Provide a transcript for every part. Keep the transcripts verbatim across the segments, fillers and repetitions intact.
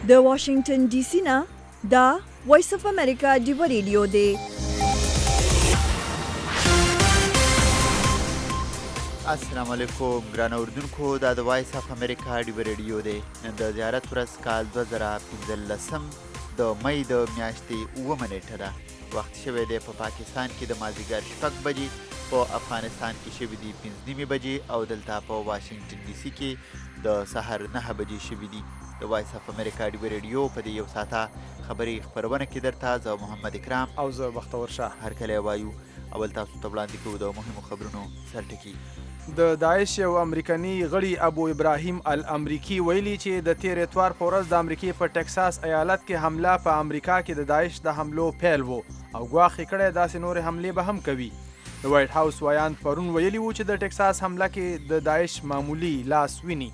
د واشنگټن ډي سي نه دا وایس اف امریکا ډیو ریډیو دی. السلام علیکم ګران اوردونکو، دا د وایس اف امریکا ډیو ریډیو دی. نن د زیارت ورځ کال دوه زره پنځلسم د مئی د میاشتې اوومه نیټه ده. وخت شوی دی په پاکستان کې د مازدیګر شپږ بجې، په افغانستان کې شوي دي پنځه نیمې بجې او دلته په واشنګټن ډي سي کې د سهار نهه بجې شوي دي. د وایس اف امریکا ډیو ریډیو په دې یو ساعته خبري خپرونه کې درته زه محمد اکرام او زه بختور شاه هر کله وایو. اول تاسو ته وړاندې کوو د مهمو خبرونو سرټکي. د داعش یو امریکني غړي ابو ابراهیم الامریکي ویلي چې د تیر اتوار په ورځ د امریکې په ټکساس ایالت کې حمله په امریکا کې د داعش د حملو پیل و او ګواښ یې کړی داسې نورې حملې به هم کوي. د وایټ هاوس وایان پرون ویلي وو چې د ټکساس حمله کې د داعش معمولی لاس ویني.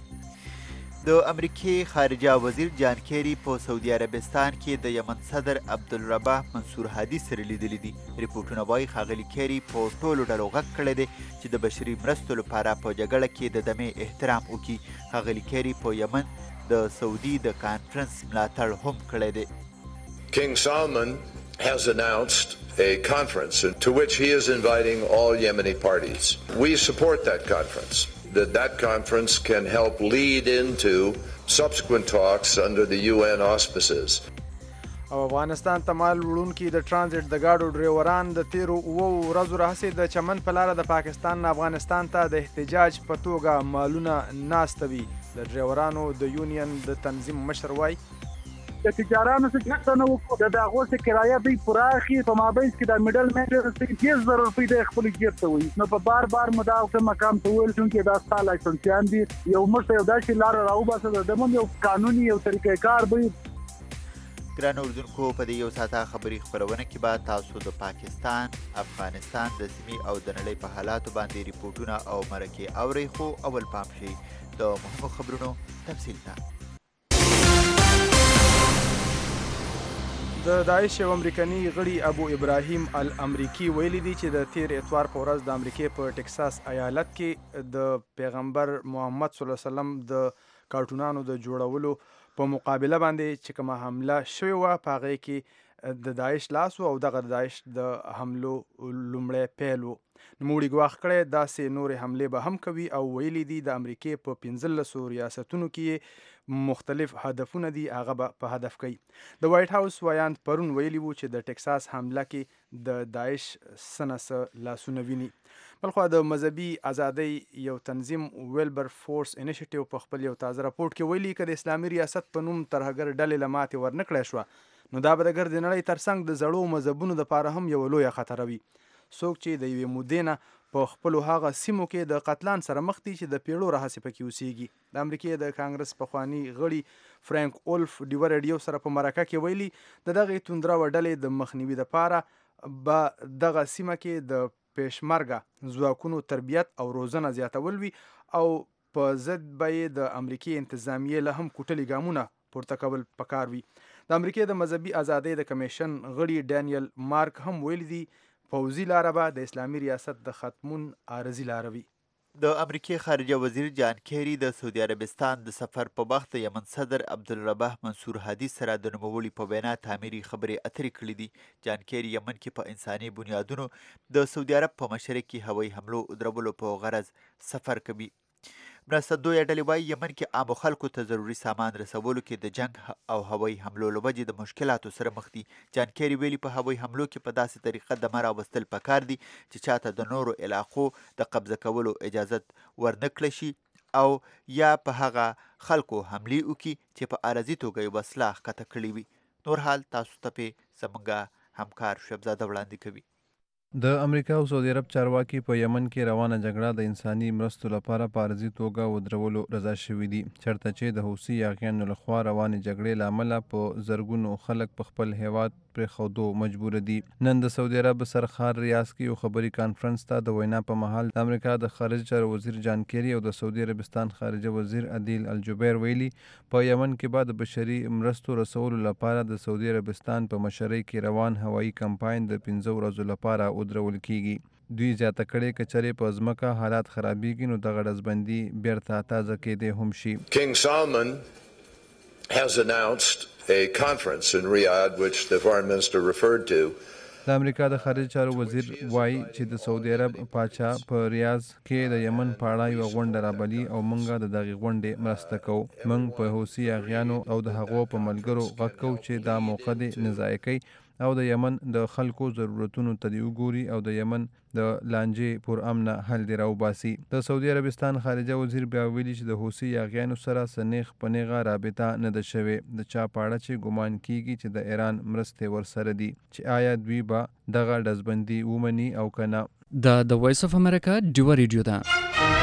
د امریکې خارجه وزیر جان کیری په سعودي عربستان کې د یمن صدر عبدالربه منصور هادي سره لیدلی دي. ریپورټونه وایي ښاغلي کیری په ټولو ډلو غږ کړی دی چې د بشري مرستو لپاره په جګړه کې د دمې احترام وکړي. ښاغلي کیری په یمن د سعودي د کانفرنس ملاتړ هم کړی دی. King Salman has announced a conference to which he is inviting all Yemeni parties. We support that conference. That that conference can help lead into subsequent talks under the U N auspices. او افغانستان ته مال وړونکي د ټرانزیټ د ګاډو ډریوران د تیرو اوو ورځو راهیسې د چمن په لاره د پاکستان نه افغانستان ته د احتجاج په توګه مالونه ناستوي. د ډریورانو د یونین د تنظیم مشر وایي د تجارانو څخه څه نه وکړو، د هغو څخه کرایه دوی پراخي په مابینځ کې د میډل مین څخه ډېر زره روپۍ د خپل جیب ته وي. نو په بار بار مو دا مقام ته ویل چونکې دا ستا لایسنسیان دي، یو موږ ته یو داسې لاره راوباسه د دمون یو قانوني یو طریقې کار به. ګران اردوونکو، په دې یو ساعته خبري خپرونه کې به تاسو د پاکستان، افغانستان د سیمې او د نړۍ په حالاتو باندې ریپورټونه او مرکې اورئ. خو اول پام شئ د مهمو خبرونو تفصیل ته. د داعش یو امریکني غړي ابو ابراهیم الامریکي ویلي دي چې د تیر اتوار په ورځ د امریکې په ټکساس ایالت کې د پیغمبر محمد صلی الله علیه وسلم د کارټونانو د جوړولو په مقابله باندې چې کومه حمله شوې وه په هغې کې د داعش لاس و او دغه د داعش د حملو لومړی پیل و. نوموړي ګواښ کړی داسې نورې حملې به هم کوي او ویلي دي د امریکې په پنځلسو ریاستونو کې مختلف هدفونه دي هغه به په هدف کوي. د وایټ هاوس وایان پرون ویلي وو چې د ټکساس حمله کې د داعش څه نه څه لاسونه ویني. بلخوا د مذهبي ازادۍ یو تنظیم ویلبر فورس انیشیټیو په خپل یو تازه راپورټ کې ویلي که د اسلامي ریاست په نوم ترهګر ډلې له ماتې ورنکړی شوه نو دا به د ګردې نړۍ ترڅنګ د زړو مذهبونو دپاره هم یوه لویه خطره وي. څوک چې د یوې مودې نه په خپلو هغه سیمو کې د قتلان سره مخ دي چې د پیړو راهیسې پکې اوسیږي. د امریکې د کانګرس پخواني غړي فرانک اولف ډیو ریډیو سره په مرکه کې ویلي د دغې توندروه ډلې د مخنیوي دپاره به دغه سیمه کې د پېشمرګه ځواکونو تربیت او روزنه زیاتول وي او په ضد به یې د امریکې انتظامیې له هم کوټلي ګامونه پورته کول پکار وي. د امریکې د مذهبي ازادۍ د کمیشن غړي ډانیل مارک هم ویلي دي پوځي لاره به د اسلامي ریاست د ختمون عارضي لاره وي. د امریکې خارجه وزیر جان کیری د سعودي عربستان د سفر په وخت د یمن صدر عبدالربه منصور هادي سره د نوموړي په وینا تعمیري خبرې اترې کړې دي. جان کیری یمن کې په انساني بنیادونو د سعودي عرب په مشرۍ کې هوایي حملو درولو په غرض سفر کوي. مرستندویه ډلې وایي یمن کې عامو خلکو ته ضروري سامان رسولو کې د جنګ او هوایي حملو له وجې د مشکلاتو سره مخ دي. جان کیری ویلي په هوایي حملو کې په داسې طریقه دمه راوستل پکار دي چې چاته د نورو علاقو د قبضه کولو اجازت ورنه کړی شي او یا په هغه خلکو حملې وکړي چې په عارضي توګه یې وسله ښکته کړې وي. نور حال تاسو ته پې زموږ همکار شبزاده وړاندې کوي. د امریکا او سعودي عرب چارواکي په یمن کې روانه جګړه د انساني مرستو لپاره په عارضي توګه ودرولو رضا شوي دي، چېرته چې د حوثي یاغیانو لخوا روانې جګړې له امله په زرګونو خلک په خپل هیواد پرېښودو مجبوره دي. نن د سعودي عرب سرخار ریاض کې یو خبري کانفرنس ته د وینا په مهال د امریکا د خارجه چارو وزیر جان کیری او د سعودي عربستان خارجه وزیر عدیل الجبیر ویلي په یمن کې به د بشري مرستو رسولو لپاره د سعودي عربستان په مشرۍ کې روان هوایي کمپاین د پنځه ورځو لپاره ودرول کیږي. دوی زیاته کړې که چېرې په ځمکه حالات خرابېږي نو دغه ډزبندي بیرته تازه کېدی هم شي. King Salman has announced a conference in Riyadh, which the foreign minister referred to. د امریکا د خارجه چارو وزیر وایي چې د سعودي عرب پاچا په ریاض کې د یمن په اړه یوه غونډه رابلي او موږ د دغې غونډې مرسته کوو. موږ په حوثي اغیانو او د هغو په ملګرو غږ کوو چې دا موقع دې نه ضایع کوي او د یمن د خلکو ضرورتونو ته دې وګوري او د یمن د لانجې پر امنه حل دې راوباسي. د سعودي عربستان خارجه وزیر بیا ویلي چې د حوثي اغیانو سره څه نیغ په نیغه رابطه نه ده شوې د چا په اړه چې ګمان کیږي چې د ایران مرستې ورسره دي چې آیا دوی به دغه ډزبندي ومني او که نه. دا د وایس اف امریکا ډیوه ریډیو ده.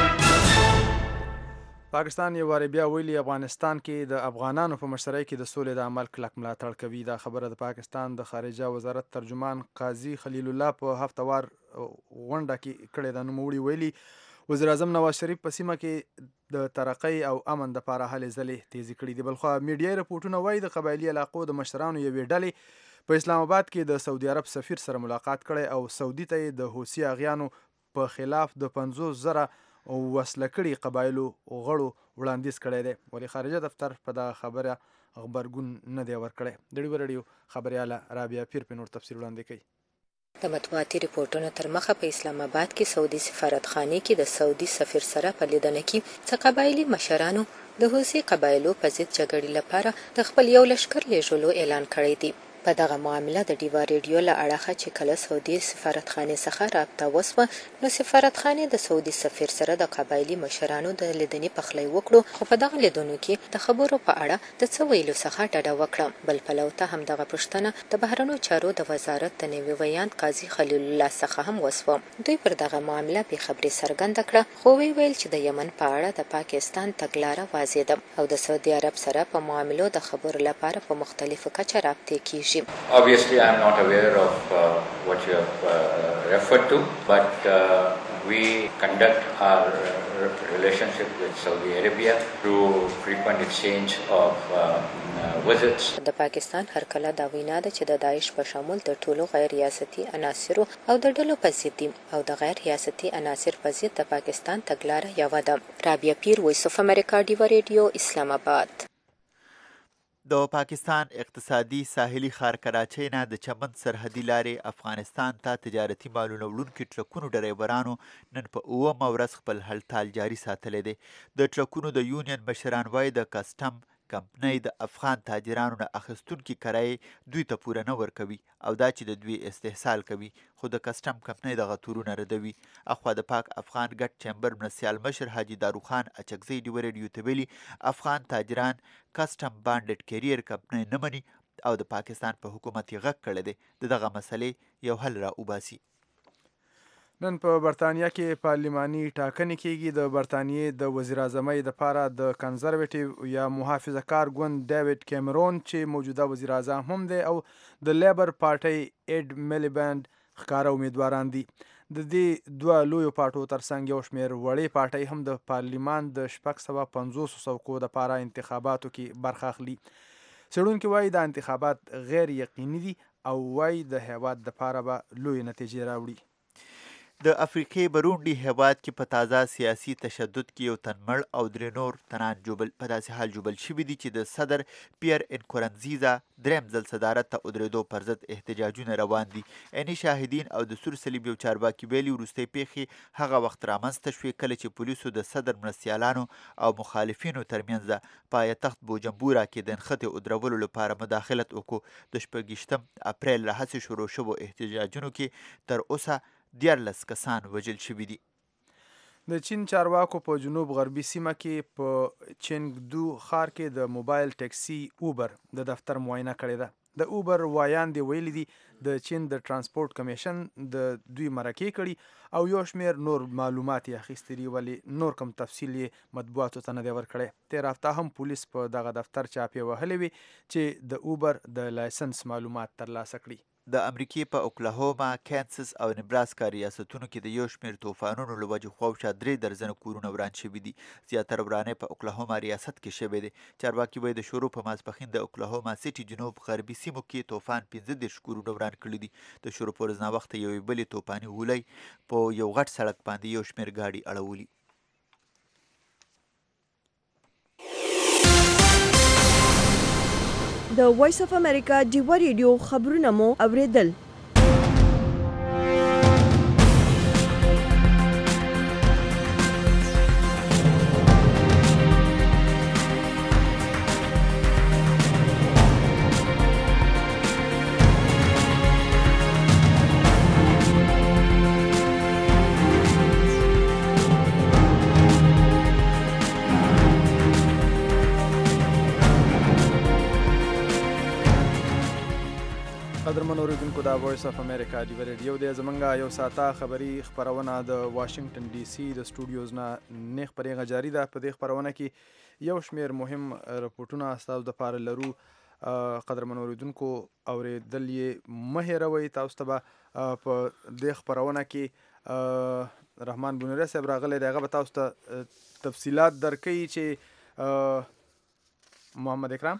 پاکستان یو وارې بیا ویلي افغانستان کې د افغانانو په مشرۍ کې د سولې د عمل کلک ملاتړ کوي. دا خبره د پاکستان د خارجه وزارت ترجمان قاضي خلیل الله په هفتوار غونډه کې کړې ده. نوموړي ویلي وزیر اعظم نواز شریف په سیمه کې د ترقۍ او امن دپاره هلې ځلې تیزې کړي دي. بلخوا میډیایي رپورټونه وایي د قبایلي علاقو د مشرانو یوې ډلې په اسلام آباد کې د سعودي عرب سفیر سره ملاقات کړی او سعودي ته یې د حوثي اغیانو په خلاف د پنځوس زره وسله کړي قبایلو غړو وړاندیز کړی دی. ولې خارجه دفتر په دغه خبره غبرګون نه دی ورکړی. د ډیوه راډیو خبریاله رابعه پیر په نور تفصیل وړاندې کوي. د مطبوعاتي ریپورټونو تر مخه په اسلام آباد کې سعودي سفارتخانې کې د سعودي سفیر سره په لیدنه کې څه قبایلي مشرانو د حوثي قبایلو په ضد جګړې لپاره د خپل یو لښکر لیږلو اعلان کړی دی. په دغه معامله د ډیوا ریډیو له اړخه چې کله سعودي سفارتخانې څخه رابطه وسوه نو سفارتخانې د سعودي سفیر سره د قبایلي مشرانو د لیدنې پخلی وکړو خو په دغه لیدنو کې د خبرو په اړه د څه ویلو څخه ډډه وکړه. بل پلو ته همدغه پوښتنه د بهرنیو چارو د وزارت د نوي ویاند قاضي خلیل الله څخه هم وسوه. دوی پر دغه معامله بې خبري څرګنده کړه خو وی ویل چې د یمن په اړه د پاکستان تګلاره واضح ده او د سعودي عرب سره په معاملو د خبرو لپاره په مختلفو کچه رابطې کیږي. Obviously, I am not aware of uh, what you have uh, referred to, but uh, we conduct our uh, relationship with Saudi Arabia through frequent exchange of uh, uh, visits. د پاکستان هر کله دا وینا ده چې د داعش په شمول د ټولو غیر ریاستي عناصرو او د ډلو په ضد دي او د غیر ریاستي عناصر په ضد د پاکستان تګلاره یوه ده. رابعه پیر، وایس اف امریکا، ډیوه ریډیو، اسلام آباد. د پاکستان اقتصادي ساحلي ښار کراچۍ نه د چمن سرحدي لارې افغانستان ته تجارتي مالونه وړونکي ټرکونو ډریورانو نن په اوومه ورځ خپل هلټال جاري ساتلی دی. د ټرکونو د یونین مشران وایي د کسټم کمپنۍ د افغان تاجرانو نه اخیستونکي کرایې دوی ته پوره نه ورکوي او دا چې د دوی استحصال کوي خو د کسټم کمپنۍ دغه تورونه ردوي. اخوا د پاک افغان ګډ چیمبر مرستیال مشر حاجي داروخان اچکزی ډیوه ریډیو ته ویلي افغان تاجران کسټم بانډډ کیریر کمپنۍ نه مني او د پاکستان په حکومت یې غږ کړی دی د دغه مسلې یو حل را وباسي. نن په برطانیه کې پارلماني ټاکنې کیږي. د برطانیې د وزیر اعظمۍ دپاره د کنزرویټیو یا محافظه کار ګوند ډیوډ کیمرون چې موجوده وزیر اعظم هم دی او د لیبر پارټۍ ایډ میلیباند ښکاره امیدواران دي. د دې دوه لویو پارټو ترڅنګ یو شمېر وړې پارټۍ هم د پارلمان د شپږ سوه پنځوسو څوکو دپاره انتخاباتو کې برخه اخلي. څېړونکي وایي دا انتخابات غیر یقیني دي او وایي د هیواد دپاره به لویې نتیجې راوړي. د افریقې برونډي هیواد کې په تازه سیاسي تشدد کې یو تن مړ او درې نور تنان جوبل په داسې حال جوبل شوي دي چې د صدر پیر انکورنزیزا دریم ځل صدارت ته ودرېدو پر ضد احتجاجونه روان دي. عیني شاهدین او د سور صلیب یو چارواکي ویلي وروستۍ پیښې هغه وخت رامنځته شوې کله چې پولیسو د صدر مرستیالانو او مخالفینو ترمنځ په پایتخت بوجمبورا کې د نښتې ودرولو لپاره مداخلت وکړو. د شپږویشتم اپریل راهیسې شروع شوو احتجاجونو کې تر اوسه دیارلس کسان وژل شوي دي. د چین چارواکو په جنوب غربي سیمه کې په چنګدو ښار کې د موبایل ټیکسي اوبر د دفتر معاینه کړې ده. د اوبر وایاندې ویلي دي د چین د ترانسپورټ کمیشن د دوی مرکې کړي او یو شمېر نور معلومات یې اخیستي دي ولې نور کم تفصیل یې مطبوعاتو ته نه دی ورکړی. تېره هفته هم پولیس په دغه دفتر چاپې وهلې وي چې د اوبر د لایسنس معلومات ترلاسه کړي. د امریکې په اوکلاهوما، کانساس او نبراسکا ریاستونو کې د یو شمېر طوفانونو له وجې خواوشا درې درزنه کورونه وران شوي دي. زیاتره ورانۍ په اوکلاهوما ریاست کې شوی دی. چارواکي وایي د شروع په ماسپښین د اوکلاهوما سیټي جنوب غربي سیمو کې طوفان پنځه دېرش کورونه وران کړي دي. د شروع پر ورځ ناوخته یوې بلې طوفاني غولۍ په یو غټ سړک باندې یو شمېر ګاډي اړولي. د وایس اف امریکا ډیوا ریډیو خبرونه مو اوریدل. قدرمن اوریدونکو دا وایس اف امریکا ډیوا ریډیو دی. زمونږ یو ساعته خبري خپرونه د واشنگټن ډي سي د سټوډیوز نه نه خبرېږه جاري ده. په دې خپرونه کې یو شمېر مهم رپورټونه ستاسو دپاره لرو. قدرمن اوریدونکو اورېدل یې مه هېروئ. تاسو ته به په دې خپرونه کې رحمان بونیری صاحب راغلی دی، هغه به تاسو ته تفصیلات درکوي چې محمد اکرام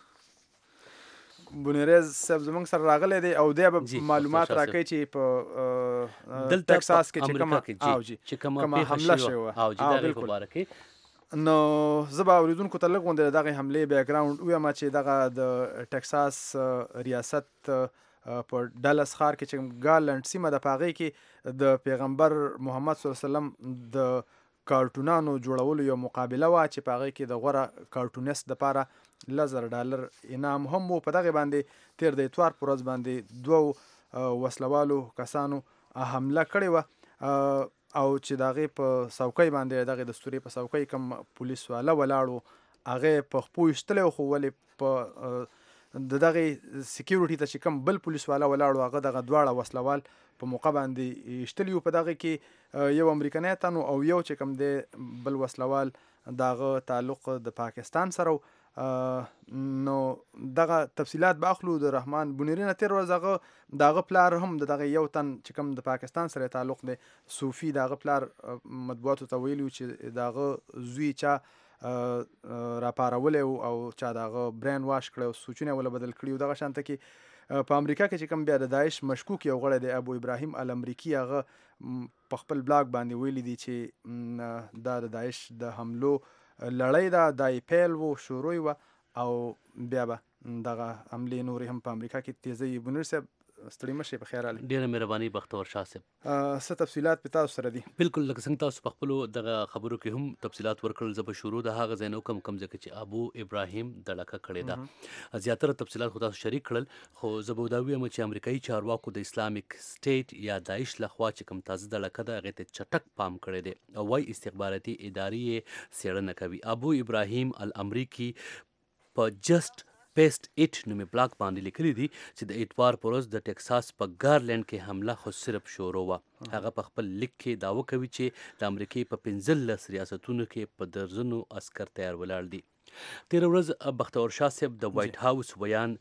بونیریز صاحب زمونږ سره راغلی دی او دی به معلومات راکوي چې په ټکساس کې چې کومه حمله شوې وه. نو زه به اورېدونکو ته لږ غوندې د دغې حملې بیکګراونډ ووایم چې دغه د ټکساس ریاست په ډلس ښار کې چې ګارلنډ سیمه ده، په هغې کې د پیغمبر محمد صلی الله علیه وسلم د کارټونانو جوړولو یو مقابله وه چې په هغې کې د غوره کارټونیست دپاره لس زره ډالر انعام هم و. په دغې باندې تېر د اتوار په ورځ باندې دوو وسلوالو کسانو حمله کړې وه او چې د هغې په څوکۍ باندې دغې د ستورې په څوکۍ کوم پولیس والا ولاړ و، هغې په خپو ایستلی و، خو ولې په د دغې سکیورټي ته چې کوم بل پولیس والا ولاړ و هغه دغه دواړه وسلوال په موقع باندې ایستلي وو. په دغې کې یو امریکنی تن او یو چې کوم دی بل وسلوال د هغه تعلق د پاکستان سره و. نو دغه تفصیلات به اخلو د رحمان بونیری نه. تېر ورځ هغه د هغه پلار هم د دغه یو تن چې کوم د پاکستان سره تعلق دی صوفي، د هغه پلار مطبوعاتو ته ویلي و چې د هغه زوی چا راپارولی و او چا د هغه برین واش کړی او سوچونه یې وله بدل کړي و. دغه شانته کې په امریکا کې چې کوم بیا د داعش مشکوک یو غړی دی ابو ابراهیم الامریکي، هغه په خپل بلاګ باندې ویلي دي چې دا د داعش د حملو لړۍ ده، دا یې پیل و، شروع یې وه او بیا به دغه حملې نورې هم په امریکا کې تیزوي. بونیر صاحب ستړي مه شئ، په خیر راغلئ. ډېره مهرباني بختور شاه صاحب. څه تفصیلات په تاسو سره دي؟ بالکل لکه څنګه تاسو په خپلو دغه خبرو کې هم تفصیلات ورکړل. زه به شروع د هغه ځای نه وکړم کوم ځای کې چې ابو ابراهیم دړکه کړې ده. زیاتره تفصیلات خو تاسو شریک کړل، خو زه به دا ووایم چې امریکایي چارواکو د اسلامک سټیټ یا داعش لخوا چې کوم تازه دړکه ده هغې ته چټک پام کړی دی او وایي استخباراتي ادارې یې څېړنه کوي. ابو ابراهیم الامریکي په جسٹ پیسٹ ایټ نومې بلاک باندې لیکلي دي چې د اتوار په ورځ د ټکساس په ګارلینډ کې حمله خو صرف شروع وه. هغه په خپل لیک کې دعوه کوي چې د امریکې په پنځلس ریاستونو کې په درزنو عسکر تیار ولاړ دي. تېره ورځ بختور شاه صاحب د وایټ هاوس ویان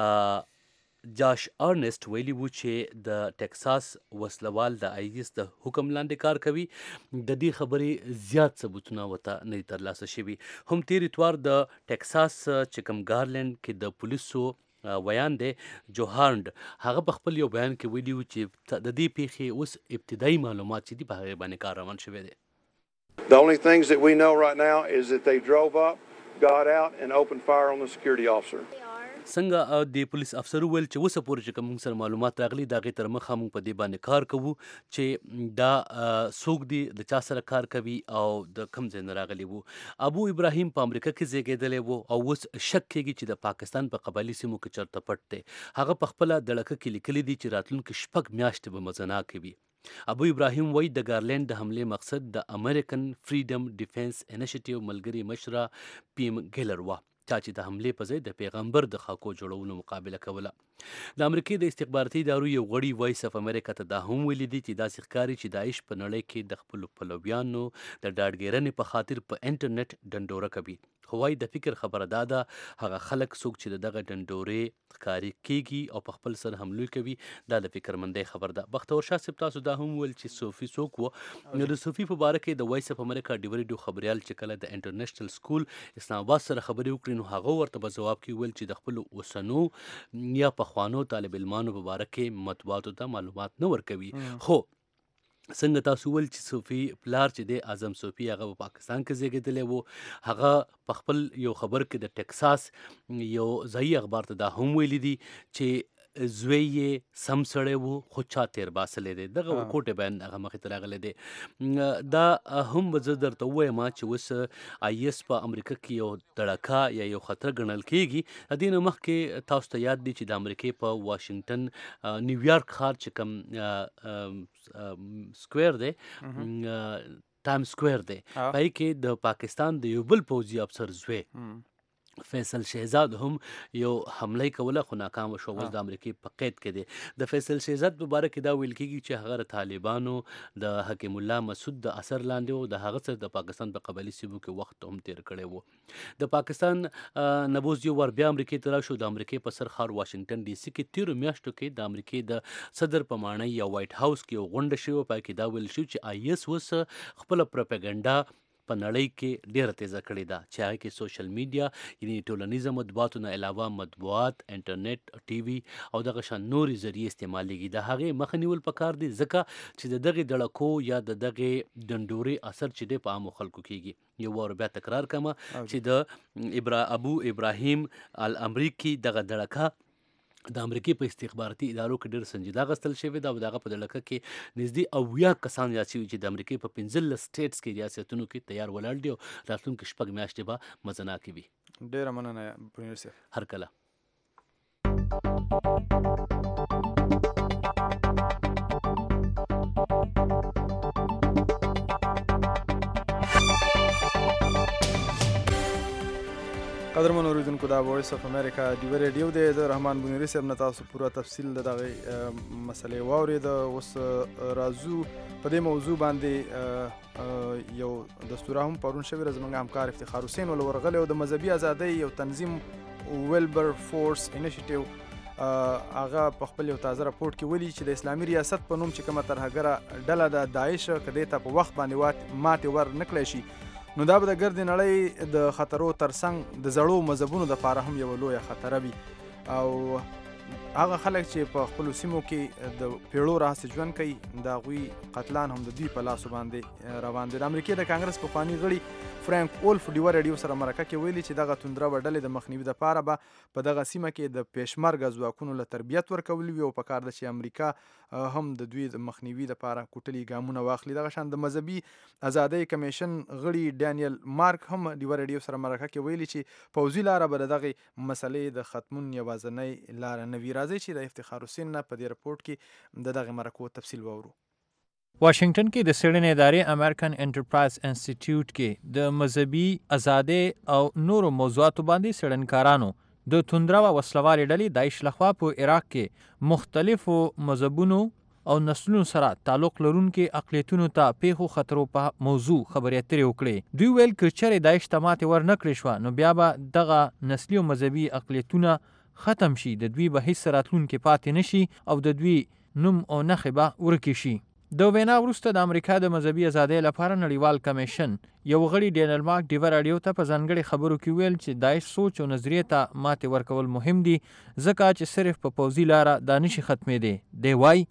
جاش ارنسټ ویلي وو چې د ټکساس وسلوال د آی ایس د حکم لاندې کار کوي. د دې خبرې زیات ثبوتونه ورته نه دي ترلاسه شوي. هم تېر اتوار د ټکساس چې کوم ګارلینډ کې د پولیسو ویان دی جوهارنډ، هغه په خپل یو بیان کې ویلي وو چې د دې پیښې اوس ابتدایي معلومات چې دي په هغې باندې کار روان شوی دی. The only things that we know right now is that they drove up, got out and opened fire on the security officer. څنګه د پولیس افسر وویل چې اوسه پورې چې کوم موږ سره معلومات راغلي د هغې تر مخه موږ په دې باندې کار کوو چې دا څوک دي، د چا سره کار کوي او د کوم ځای نه راغلي وو. ابو ابراهیم په امریکا کې زیږېدلی و او اوس شک کېږي چې د پاکستان په قبایلي سیمو کې چېرته پټ دی. هغه په خپله دړکه کې لیکلي دي چې راتلونکي شپږ میاشتې به مزناکې وي. ابو ابراهیم وایي د ګارلینډ د حملې مقصد د امریکن فریډم ډیفینس انیشیټیو ملګري مشره پیم ګیلر وه، چا چې د حملې په ځای د پیغمبر د خاکو جوړولو مقابله کوله. د امریکې د استخباراتي ادارو یو غړي وایس اف امریکا ته دا هم ویلي دي چې داسې ښکاري چې داعش په نړۍ کې د خپلو پلویانو د ډاډګیرنې په خاطر په انټرنیټ ډنډوره کوي. خو وایي د فکر خبره دا ده هغه خلک څوک چې د دغه ډنډورې ښکاري کېږي او په خپل سر حملې کوي دا د فکرمندۍ خبر ده. بختور شاه صاحب تاسو دا هم ویل چې صوفي څوک و. نو د صوفي په باره کې د وایس اف امریکا ډیوا ریډیو خبریال چې کله د انټرنیشنل سکول اسلام آباد سره خبرې وکړي نو هغه ورته په ځواب کې ویل چې د خپلو اوسنو یا پخوانو طالب علمانو په باره کې مطبوعاتو ته معلومات نه ورکوي. خو څنګه تاسو ول چې صوفي پلار چې دی اعظم صوفي هغه په پاکستان کې زیږېدلی و، هغه په خپل یو خبر کې د ټکساس یو ځایي اخبار ته دا هم ویلي دي چې زوی یې سم سړی و خو چا تیر باسلی دی. دغه کوټې بیان هغه مخې ته راغلی دی. دا هم به زه درته ووایم چې اوس آی اس په امریکا کې یو دړکه یا یو خطر ګڼل کېږي. د دې نه مخکې تاسو ته یاد دی چې د امریکې په واشنګټن نیویارک ښار چې کوم سکویر دی ټایم سکویر دی، په هغې کې د پاکستان د یو بل پوځي افسر زوی فیصل شهزاد هم یو حمله کوله خو ناکامه شو، اوس د امریکې په قید کې دی. د فیصل شهزاد په باره کې دا ویل کېږي چې هغه د طالبانو د حکیم الله مسعود د اثر لاندې و، د هغه سره د پاکستان په قبایلي سیمو کې وخت هم تیر کړی و. د پاکستان نبوز یو ور بیا امریکې ته راشو. د امریکې په سر ښار واشنګټن ډي سي کې تیرو میاشتو کې د امریکې د صدر په ماڼۍ یا وایټ هاوس کې یو غونډه شوې، په کې دا ویل شو چې آی اس اوس خپله پروپاګنډا په نړۍ کې ډیره تیزه کړې ده، چې هغه کې سوشل میډیا یعنې ټولنیزه مطبوعاتو نه علاوه مطبوعات، انټرنیټ، ټي وي او دغه شان نورې ذریعې استعمالیږي. د هغې مخه نیول پکار دي ځکه چې د دغې دړکو یا د دغې ډنډورې اثر چې دی په عامو خلکو کېږي. یو وار بیا تکرار کمه چې د ابرا ابو ابراهیم الامریکي دغه دړکه د امریکې په استخباراتي ادارو کې ډېر سنجیده اخیستل شوې ده او د هغه په دړکه کې نږدې اویا کسان یاد شوي چې د امریکې په پنځلس سټیټس کې ریاستونو کې تیار ولاړ دي او راتلونکي شپږ میاشتې به مزناکې وي. ډېره مننه پروفیسر صاحب. هر کله. قدرمن اوریدونکو دا وایس اف امریکا ډیو ریډیو دی. د رحمان بنوري صاحب نه تاسو پوره تفصیل د دغه مسلې واورید. اوس راځو په دې موضوع باندې یو دستوره هم پرون شوی ورځ زموږ همکار افتخار حسین ول ورغلی او د مذهبي ازادۍ یو تنظیم ویلبر فورس انیشیټیو هغه په خپل یو تازه راپورټ کې ویلي چې د اسلامي ریاست په نوم چې کومه ترهګره ډله د داعش که دې ته په وخت باندې ماتې ور نه کړی شي نو دا به د ګردې نړۍ د خطرو ترڅنګ د زړو مذهبونو دپاره هم یوه لویه خطره وي او هغه خلک چې په خپلو سیمو کې د پیړو راهیسې ژوند کوي د هغوی قتلان هم د دوی په لاسو باندې روان دي. د امریکې د کانګرس پخواني غړي فرانک اولف ډیوه ریډیو سره مرکه کې ویلي چې دغه توندره ډلې د مخنیوي دپاره به په دغه سیمه کې د پیشمرګه ځواکونو له تربیت ورکول وي او پکار ده چې امریکا هم د دوی د مخنیوي دپاره کوټلي ګامونه واخلي. دغه شان د مذهبي ازادۍ کمیشن غړي ډانیل مارک هم ډیوه ریډیو سره مرکه کې ویلي چې پوځي لاره به د دغې مسلې د ختمون یوازینۍ لاره نه وي. راځئ چې د افتخار حسین نه په دې رپورټ کې د دغې مرکو تفصیل واورو. واشنگټن کې د څېړنې ادارې امریکن انټرپرایز انسټیټیوټ کې د مذهبي ازادۍ او نورو موضوعاتو باندې څېړنکارانو د توندره او وسلوالې ډلې داعش لخوا په عراق کې مختلفو مذهبونو او نسلونو سره تعلق لرونکي اقلیتونو ته پیښو خطرو په موضوع خبرې اترې وکړې. دوی ویل که چېرې داعش ته ماتې ور نه کړې شوه نو بیا به دغه نسلي او مذهبي اقلیتونه ختم شي، د دوی به هیڅ راتلونکي پاتې نشي او د دوی نوم او نښې به ورکې شي. د وینا وروسته د امریکا د مذهبي ازادۍ لپاره نړیوال کمیشن یو غړي ډینل مارک ډیوه راډیو ته په ځانګړي خبرو کې ویل چې داعش سوچ او نظریې ته ماتې ورکول مهم دي ځکه چې صرف په پوځي لاره دا نشي ختمېدی. دی وایي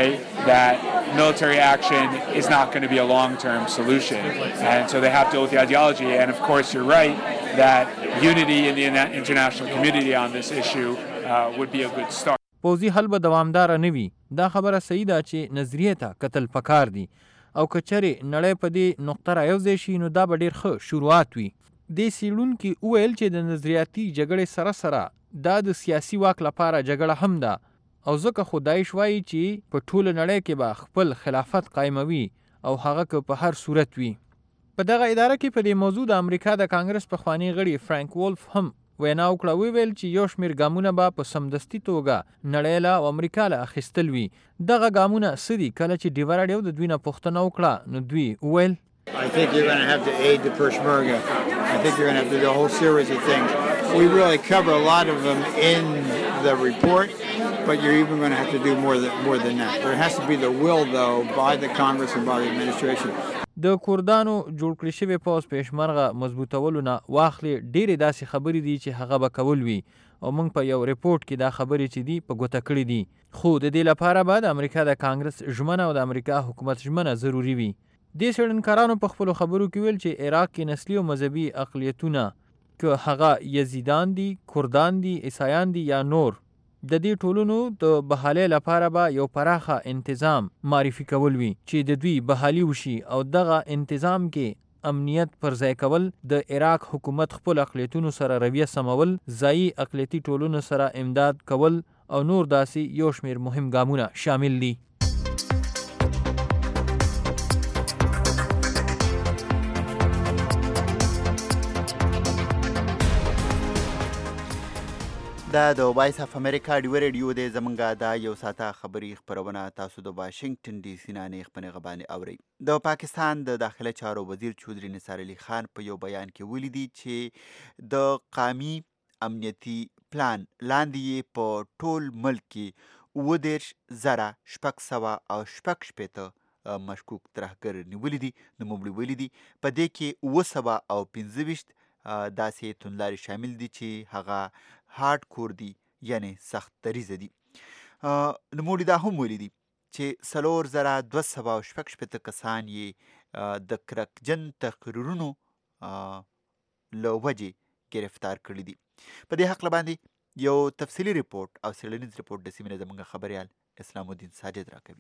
military action is not going to be a long-term solution, and so they have to go with the ideology. And of course, you're right that unity in the international community on this issue uh, would be a good start. پوځي حل به دوامداره نه وي. دا خبره صحیح ده چې نظریې ته کتل پکار دي او که چېرې نړۍ په دې نقطه رایوځای شي نو دا به ډېر ښه شروعات وي. دې څېړونکي وویل چې د نظریاتي جګړې سره سره دا د سیاسي واک لپاره جګړه هم ده او ځکه خو داعش وایي چې په ټوله نړۍ کې به خپل خلافت قایموي او هغه که په هر صورت وي. په دغه اداره کې په دې موضوع د امریکا د کانګرس پخواني غړي فرانک وولف هم وینا وکړه. ویل چې یو شمېر ګامونه به په سمدستي توګه نړۍ له او امریکا له اخیستل وي. دغه ګامونه څه دي؟ کله چې ډیوه راډیو د دوی نه پوښتنه وکړه نو دوی وویل I think you're going to have to aid the Peshmerga. I think you're going to have to do a whole series of things. We really cover a lot of them in the report. but you're even going to have to do more than, more than that. There has to be the will, though, by the Congress and by the administration. د کوردانو جوړ کړی شوی پوځ پېشمرغه مضبوطولو نه واخلي ډېرې داسې خبرې دي چې هغه به کول وي او موږ په یو ریپورت کې دا خبرې چې دي په ګوته کړي دي خو د دې لپاره به د امریکا د کانګرس ژمنه او د امریکا حکومت ژمنه ضروري وي. دې څېړنکارانو په خپلو خبرو کې ویل چې عراق کې نسلي او مذهبي اقلیتونه که هغه یزیدان دي، کردان دي، عیسایان دي یا نور د دې ټولنو د بحالۍ لپاره به یو پراخه انتظام معرفي کول وي چې د دوی بحالي وشي او دغه انتظام کې امنیت پر ځای کول د عراق حکومت خپل اقلیتونو سره رویه سمول، ځایي اقلیتي ټولنو سره امداد کول او نور داسې یو شمېر مهم ګامونه شامل دي. دا د وایس اف امریکا ډیو ریډیو دی. زمونږ دا یو ساعته خبري خپرونه تاسو د واشنگټن ډي سي نه نیغ په نیغه باندې اورئ. د پاکستان د داخله چارو وزیر چودري نثار علي خان په یو بیان کې ولیدي چې د قامي امنیتي پلان لاندې یې په ټول ملک کې اووه دېرش زره شپږ سوه او شپږ شپېته مشکوک ترهګر نیولي دي، نوموړي ویلي دي په دې کې اووه سوه او پنځه ویشت داسې توندلارې شامل دي چې هغه هارد کور دي، یعنی سخت دریځه دي. نوموړي دا هم ویلي دي چې څلور زره دوه سوه او شپږ شپېته کسان یې د کرکجن تقریرونو له وجې ګرفتار کړي دي. په دې هکله باندې یو تفصیلي ریپورټ او څېړنیز ریپورټ د سیمې نه زموږ خبریال اسلام الدین ساجد راکوي.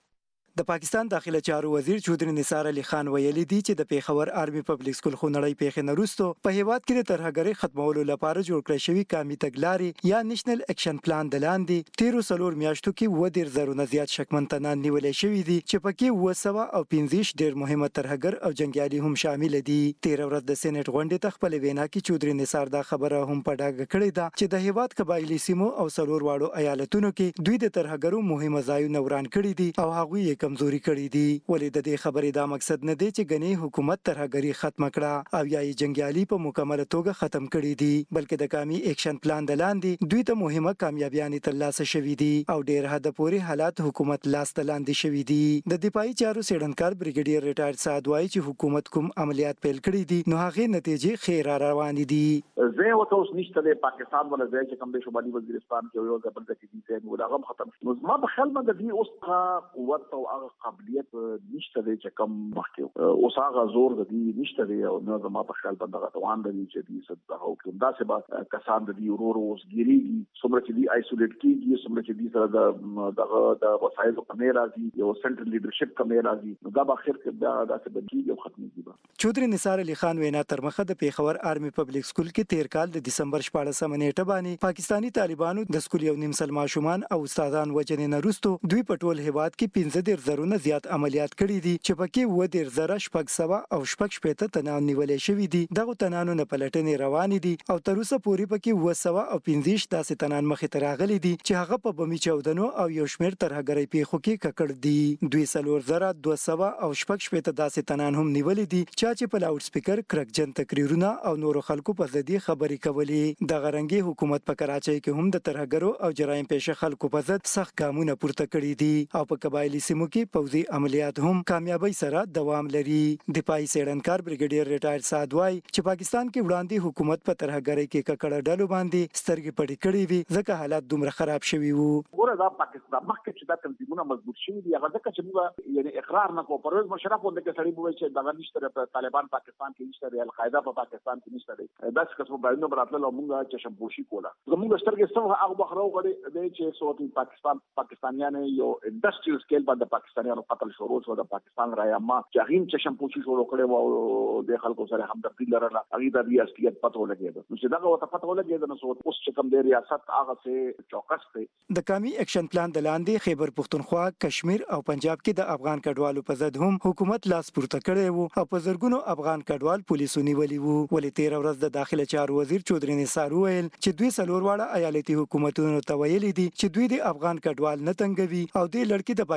د پاکستان داخله چارو وزیر چودري نثار علي خان ویلي دي چې د پیښور آرمي پبلک سکول خونړی پیښې نه وروسته په هیواد کې د ترهګرۍ ختمولو لپاره جوړ کړی شوی قامي تګلارې یا نیشنل اکشن پلان د لاندې تیرو څلور میاشتو کې اووه دېرش زرو نه زیات شکمن تنان نیولی شوي دي چې پکې اووه سوه او پنځه ویشت ډېر مهمه ترهګر او جنګیالي هم شامل دي. تېره ورځ د سینټ غونډې ته خپلې وینا کې چودري نثار دا خبره هم په ډاګه کړې ده چې د هیواد قبایلي سیمو او څلور واړو ایالتونو کې دوی د ترهګرو مهمه ځایونه وران کړي دي او هغوی یې کمزوري کړي دي. ولې د دې خبرې دا مقصد نه دی چې ګنې حکومت ترهګري ختم کړه او یا یې جنګیالي په مکمله توګه ختم کړي دي، بلکې د قامي اکشن پلان د لاندې دوی ته مهمه کامیابیانې ترلاسه شوي دي او ډېر حده پورې حالات حکومت لاس ته لاندې شوي دي. د دفاعي چارو څېړنکار بریګیډیر ریټایر سعد وایي چې حکومت کوم عملیات پیل کړي دي نو هغې نتیجې ښې را روانې دي. زه ورته اوس نشته د پاکستان ولا ځای چې کوم د شمالي وزیرستان کې یو ځل بل کې دي نو هغه ختم نو ما په خیال باندې دې اوس قوت او هغه قابلیت نشته دی چې کوم مخکې اوس هغه زور د دې نشته دی او نه زما په خیال باندې روان دی چې دې څه د حکومت داسې به کسان د دې ورور اوس ګیریږي څومره چې دې آیسولیټ کیږي څومره چې دې سره د دغه د وسایلو کمې راځي یو سنټرل لیډرشپ کمې راځي نو دا به اخر کې دا داسې بدلیږي او ختمېږي. چودري نثار علي خان وینا تر مخه د پیښور آرمي پبلک سکول کې تیر کال د دسمبر شپاړسمه نیټه باندې پاکستاني طالبانو د سکول یو نیم سل ماشومان او استادان وجنې نه وروسته دوی په ټول هیواد کې پنځه دېرش زرو نه زیات عملیات کړي دي چې پکې اووه دېرش زره شپږ سوه او شپږ شپېته تنان نیولې شوي دي. دغو تنانو نه پلټنې روانې دي او تر اوسه پورې پکې اووه سوه او پنځه ویشت داسې تنان مخې ته راغلي دي چې هغه په بمي چاودنو او یو شمېر ترهګرۍ پیښو کې ککړ دي. دوی څلور زره دوه سوه او شپږ شپېته داسې تنان هم نیولي دي چا چې په لاوډ سپیکر کرکجن تقریرونه او نورو خلکو په ضد خبرې کولې. دغه رنګي حکومت په کراچۍ کې هم د ترهګرو او جرایم پیشه خلکو په ضد سخت ګامونه پورته کړي دي او په قبایلي سیمو کې پوځي عملیات هم کامیابی سره دوام لري. دفاعي څېړنکار بریګیډیر ریټایر سعد وایي چې پاکستان کې وړاندې حکومت په ترهګرۍ کې ککړه ډلو باندې سترګې پټې کړې وي ځکه حالات دومره خراب شوي وو. ګوره دا پاکستان مخکې چې دا تنظیمونه مضبوط شوي دي هغه ځکه چې موږ یعنی اقرار نه کوو. پرویز مشرف غوندې کې سړي وویل چې دغه نشته طالبان پاکستان کې نشته دی، القاعده په پاکستان کې نشته دی، داسې قسمه بیانونه به راتلل او موږ چشمپوشي کوله. زموږ سترګې څه هغه وخت راوغړې دی چې څو پاکستان پاکستانیان یو انډسټریل سکیل باندې پاکستانیانو قتل شروع شو د پاکستان رايما چې هغه چشمپوشي شروع کړي او د خلکو سره همدردي لرله هغه د ریاستیت پته ولګېده. نو چې دغه وته پته ولګېده نو اوس چې کوم د ریاست هغه څه چوکس دی. د قومي اکشن پلان د لاندې خیبر پختونخوا، کشمیر او پنجاب کې د افغان کډوالو په ضد هم حکومت لاس پورته کړی وو او په زرګونو افغان کډوال پولیسو نیولي وو. ولې تېره ورځ د داخله چارو وزیر چودري نثار وویل چې دوی څلور واړه ایالتي حکومتونو ته ویلي دي چې دوی د افغان کډوال نه تنګوي او دې لړکې د پاکستان او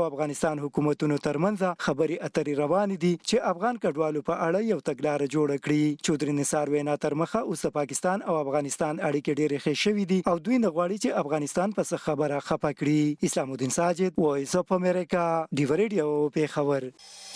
او افغانستان حکومتونو ترمنځ خبري اترې روان دي چې افغان کډوالو په اړه یو تګلارې جوړه کړي. چودري نثار وینا تر مخه اوس پاکستان او افغانستان اړیکې ډېرې ښې شوې دي او دوی نه غواړي چې افغانستان په خبره خپه کړي. اسلام الدین ساجد، وایس اف امریکا، ډیو ریډیو پیښور.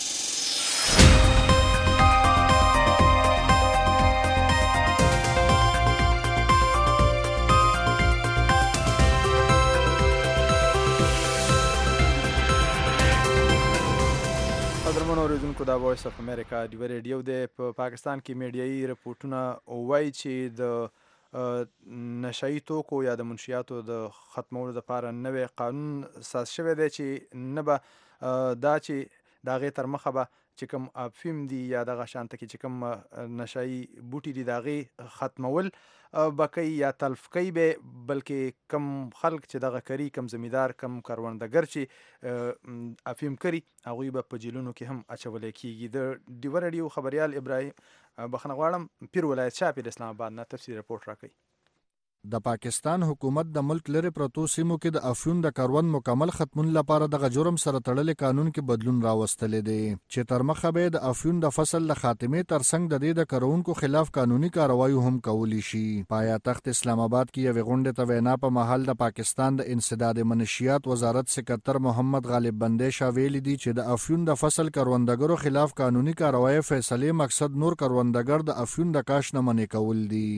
قدرمنو اوریدونکو، دا وایس اف امریکا ډیو ریډیو دی. په پاکستان کې میډیایي رپورټونه وایي چې د نشایي توکو یا د منشیاتو د ختمولو لپاره نوی قانون اساس شوی دی چې نه به دا چې د هغې تر مخه به چې کوم افیم دي یا دغه شانته کې چې کوم نشایي بوټي دي د هغې ختمول به کوي یا تلف کوي به، بلکې کم خلک چې دغه کوي، کم زمیندار، کم کروندګر چې افیم کوي، هغوی به په جیلونو کې هم اچولی کیږي. د ډیو ریډیو خبریال ابراهیم بخښنه غواړم، پیر ولایت شاه پیر اسلام آباد نه تفصیلي رپورټ راکوي. د پاکستان حکومت د ملک لرې پرتو سیمو کې د افیون د کاروان مکمل ختمون لپاره دغه جرم سره تړلې قانون کې بدلون راوستلی دی چې تر مخه به د افیون د فصل له خاتمې ترڅنګ د دې د کارونکو خلاف قانوني کاروایي هم کولی شي. پایتخت اسلام آباد کې یوې غونډې ته وینا په محل د پاکستان د انسداد منشیات وزارت سکرتر محمد غالب بندې شاه ویلي دي چې د افیون د فصل کروندګرو خلاف قانوني کاروایي فیصلې مقصد نور کروندګر د افیون د کاش نه منع کول دي.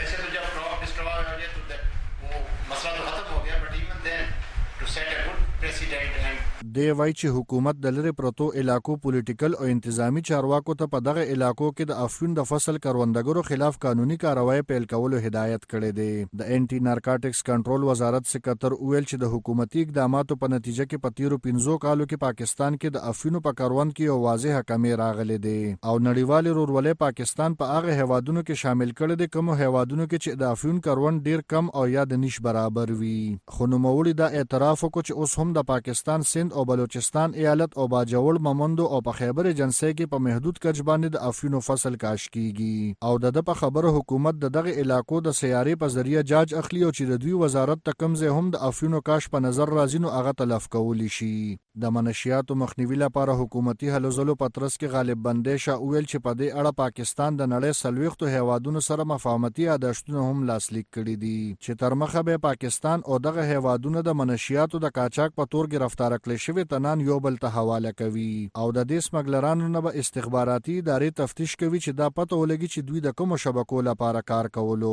دی وایي چې حکومت د لرې پرتو علاقو پولیټیکل او انتظامی چارواکو ته په دغه علاقو کې د افیون د فصل کروندګرو خلاف قانوني کاروایی پیل کولو هدایت کړی دی. د انټي نارکاټکس کنټرول وزارت سکرتر ویل چې د حکومتي اقداماتو په نتیجه کې په تیرو پنځو کالو کې پاکستان کې د افیونو په کاروان کې یو واضحه کمی راغلی دی او نړیوالې ورورولۍ پاکستان په هغه هیوادونو کې شامل کړی دی کومو هیوادونو کې چې د افیون کاروان ډیر کم او یا د نش برابر وي. خو نوموړي دا اعتراف وکړ چې اوس هم د پاکستان سند او بلوچستان ایالت او باجوړ ممندو او په خیبر ایجنسی کې په محدود کچ باندې د افیونو فصل کاش کیږي او د په خبره حکومت د دغه علاقو د سیارې په ذریعہ جاج اخلي او چې د دوی وزارت ته کوم ځای هم د افیونو کاش په نظر راځي نو هغه تلف کولی شي. د منشیاتو مخنیوي لپاره حکومتي هلو ځلو په ترڅ کې غالب بندې شاه ویل چې په دې اړه پاکستان د نړۍ څلوېښتو هیوادونو سره مفاهمتي یادښتونه هم لاسلیک کړي دي چې تر مخه به پاکستان او دغه هیوادونه د منشیاتو د قاچاق په تور گرفتار کړل شوي تنان یو بل ته حواله کوي او د دې سمګلرانو نه به استخباراتي ادارې تفتیش کوي چې دا پته ولګي چې دوی د کومو شبکو لپاره کار کولو.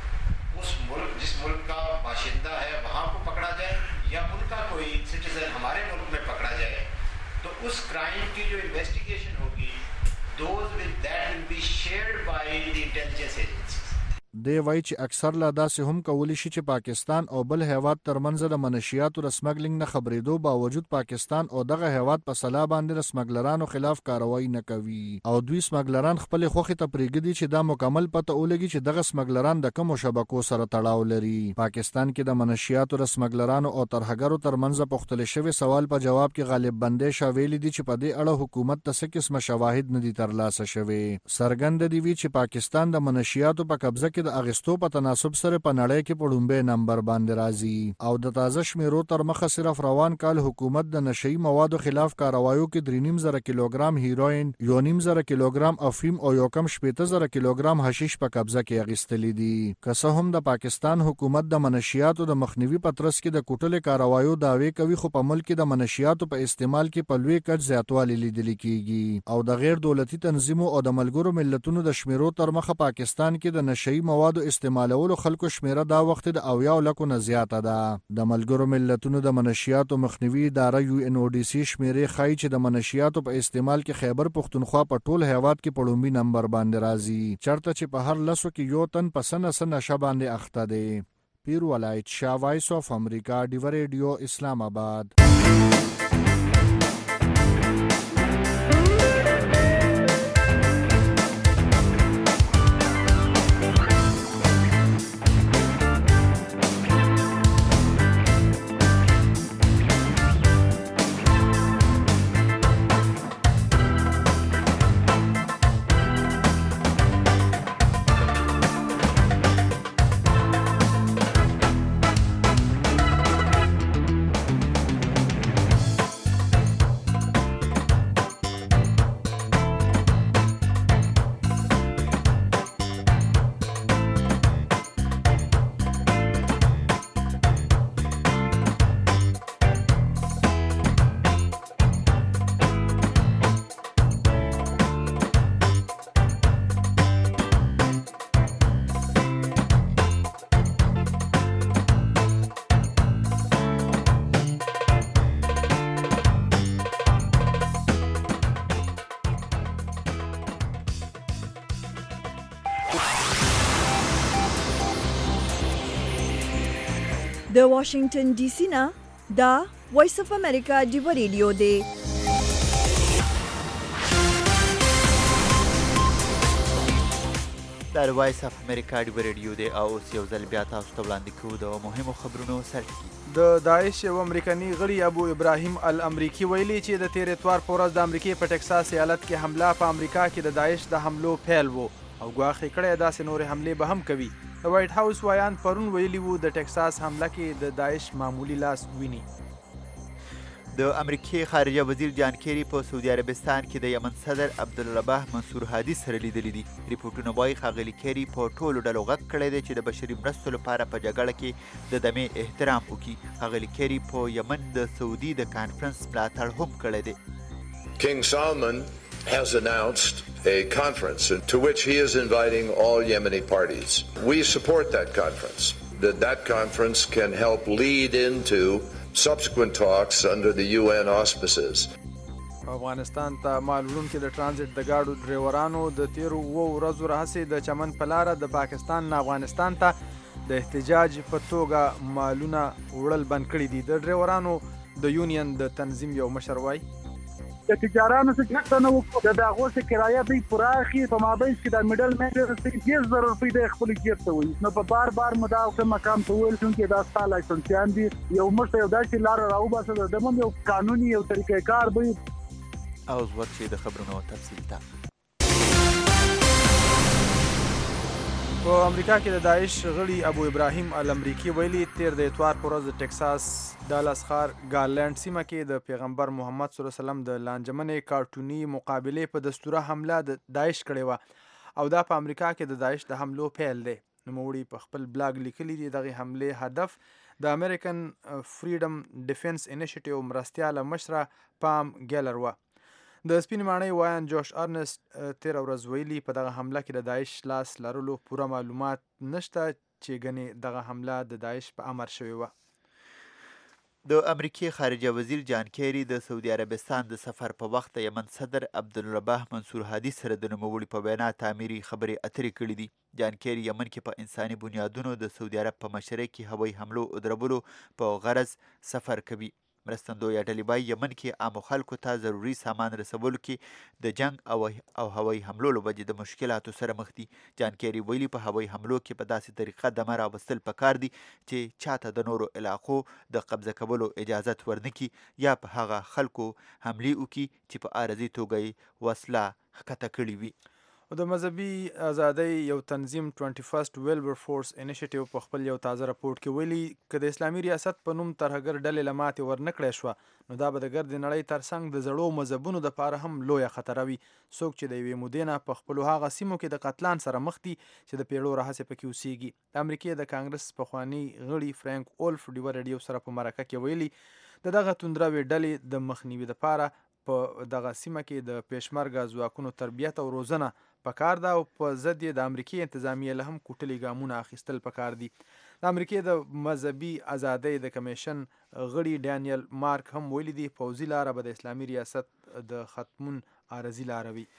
उस मुल्क जिस मुल्क का बाशिंदा है वहाँ को पकड़ा जाए या उनका कोई सिटीजन हमारे मुल्क में पकड़ा जाए तो उस क्राइम की जो इन्वेस्टिगेशन होगी those will that will be shared by the intelligence agencies. دی وایي چې اکثر لا داسې هم کولی شي چې پاکستان او بل هیواد ترمنځ د منشیاتو د سمګلینګ نه خبرېدو باوجود پاکستان او دغه هیواد په سلا باندې د سمګلرانو خلاف کاروایی نه کوي او دوی سمګلران خپل خوخي ته پریږدي چې دا مکمل پته ولګي چې دغه سمګلران د کومو شبکو سره تړاو لري. پاکستان کې د منشیاتو د سمګلرانو او ترهګرو ترمنځ پوښتل شوی سوال په جواب کې غالب بندې شاه ویلي دي چې په دې اړه حکومت ته څه قسمه شواهد نه دي ترلاسه شوي. څرګنده دي وی چې پاکستان د منشیاتو په قبضه کې د اغستو په تناسب سره په نړۍ کې په لومبۍ نمبر باندې راځي او د تازه شمیرو تر مخه صرف روان کال حکومت د نشئی موادو خلاف کاروایو کې درې نیم زره کیلوګرام هیروین، یو نیم زره کیلوګرام افیم او یو کم شپېته زره کیلوګرام حشیش په قبضه کې اخیستلي دي. که څه هم د پاکستان حکومت د منشیاتو د مخنیوي په ترڅ کې د کوټلې کاروایو دعوی کوي خو په ملک کې د منشیاتو په استعمال کې په لوی کچ زیاتوالی لیدل کیږي او د غیر دولتي تنظیمو او د ملګرو ملتونو د شمیرو تر مخه پاکستان کې د نشئی موادو استعمالولو خلکو شمیره دا وخت د اویاو لکو نه زیاته ده. د ملګرو ملتونو د منشیاتو مخنیوي اداره یو ان او ډي سي شمیرې ښایي چې د منشیاتو په استعمال کې خیبر پښتونخوا په ټول هیواد کې په لومړي نمبر باندې راځي چرته چې په هر لسو کې یو تن په څه نه څه نشه باندې اخته دی. پیر ولایت شاه، وایس آف امریکا، ډیو ریډیو، اسلام آباد. د واشنگټن ډي سي نه دا وایس اف امریکا ډیو ریډیو دی. دا د وایس اف امریکا ډیو ریډیو دی او اوس یو ځل بیا تاسو ته وړاندې کوو د مهمو خبرونو سرټکي. د داعش یو امریکایي غړي ابو ابراهیم الامریکي ویلي چې د تیر اتوار په ورځ د امریکې په ټکساس ایالت کې حمله په امریکا کې د داعش د حملو پیل وو او ګواښ کړی داسې نورې حملې به هم کوي. د وایټ هاوس وایان پرون ویلي وو د ټکساس حمله کې د داعش معمولی لاس ویني. د امریکای خارجه وزیر جان کیری په سعودي عربستان کې د یمن صدر عبدالرباح منصور هادي سره لیدلي دي. ریپورټونه وایي ښاغلي کیری په ټولو ډلو غږ کړی دی چې د بشري مرستو لپاره په جګړه کې د دمې احترام وکړي. ښاغلي کیری په یمن د سعودي د کانفرنس ملاتړ هم کړی دی. King Salman has announced a conference to which he is inviting all Yemeni parties. We support that conference. That that conference can help lead into subsequent talks under the U N auspices. افغانستان ته مال وړونکي د ترانزیت د ګاډو ډریورانو د تیرو اوو ورځو راهیسې د چمن په لاره د پاکستان نه افغانستان ته د احتجاج په توګه مالونه وړل بند کړي دي. د ډریورانو د یونین د تنظیم یو مشر وایي د تجارانو څخه څنګه نو وکړو د هغو څخه کرایه دوی پراخي په مابین کې د میډل مین رسېږي ډېر زر روپۍ د خپل جیب ته وایي. نو په بار بار مدا او مقام ته ویل چې دا ستا لایسنسیان دي یو مشته یو داسې لاره راوباسه د دمم یو قانوني یو طریقې کار به او زور چې د خبرونو تفصیل ته په امریکا کې د داعش غړي ابو ابراهیم الامریکي ویلي تیر د اتوار په ورځ د ټکساس ډالاس ښار ګارلینډ سیمه کې د پیغمبر محمد صلی الله علیه وسلم د لانجمنې کارټوني مقابلې په دستوره حمله د داعش کړې وه او دا په امریکا کې د داعش د حملو پیل دی. نوموړي په خپل بلاګ لیکلي دي دغه حملې هدف د امریکن فریډم ډیفنس انیشیټیو مرستیاله مشره پام ګیلر وه. د سپین ماڼۍ وایان جوش ارنسټ تیره ورځ ویلي په دغه حمله کې د داعش لاس لرلو پوره معلومات نشته چې ګنې دغه حمله د داعش په امر شوې وه. د امریکای خارجه وزیر جان کیری د سعودي عربستان د سفر په وخت د یمن صدر عبدالرباح منصور هادي سره د نوموړي په وینا تعمیري خبرې اترې کړي دي. جان کیری یمن کې په انساني بنیادونو د سعودي عرب په مشرۍ کې هوایي حملو ودرولو په غرض سفر کوي. مرستندویه ډلې وایي یمن کې عامو خلکو ته ضروري سامان رسولو کې د جنگ او او هوایي حملو له وجې د مشکلاتو سره مخ دي. جان کیری ویلي په هوایي حملو کې په داسې طریقه دمه راوستل پکار دي چې چاته د نورو علاقو د قبضه کولو اجازت ورنکړي یا په هغه خلکو حملې وکړي چې په عارضي توګه یې وسله ښکته کړې وي. د مذهبي ازادۍ یو تنظیم ټوینټي فرسټ ویلبر فورس انیشیټیو په خپل یو تازه راپورټ کې ویلي که د اسلامي ریاست په نوم ترهګر ډلې له ماتې ورنکړی شوه نو دا به د ګرد نړۍ ترڅنګ د زړو مذهبونو دپاره هم لویه خطره وي. څوک چې د یوې مودې نه په خپلو هغه سیمو کې د قتلان سره مخ دي چې د پیړو راهیسې پکې اوسیږي. د امریکې د کانګرس پخواني غړي فرانک اولف ډیوه ریډیو سره په مرکه کې ویلي د دغه توندروې ډلې د مخنیوي دپاره په دغه سیمه کې د پېشمرګه ځواکونو تربیت او روزنه پکار ده او په ضد یې د امریکې انتظامیه له هم کوټلي ګامونه اخیستل پکار دي. د امریکې د مذهبي ازادۍ د کمیشن غړي ډانیل مارک هم ویلي دي پوځي لاره به د اسلامي ریاست د ختمون عارضي لاره وي.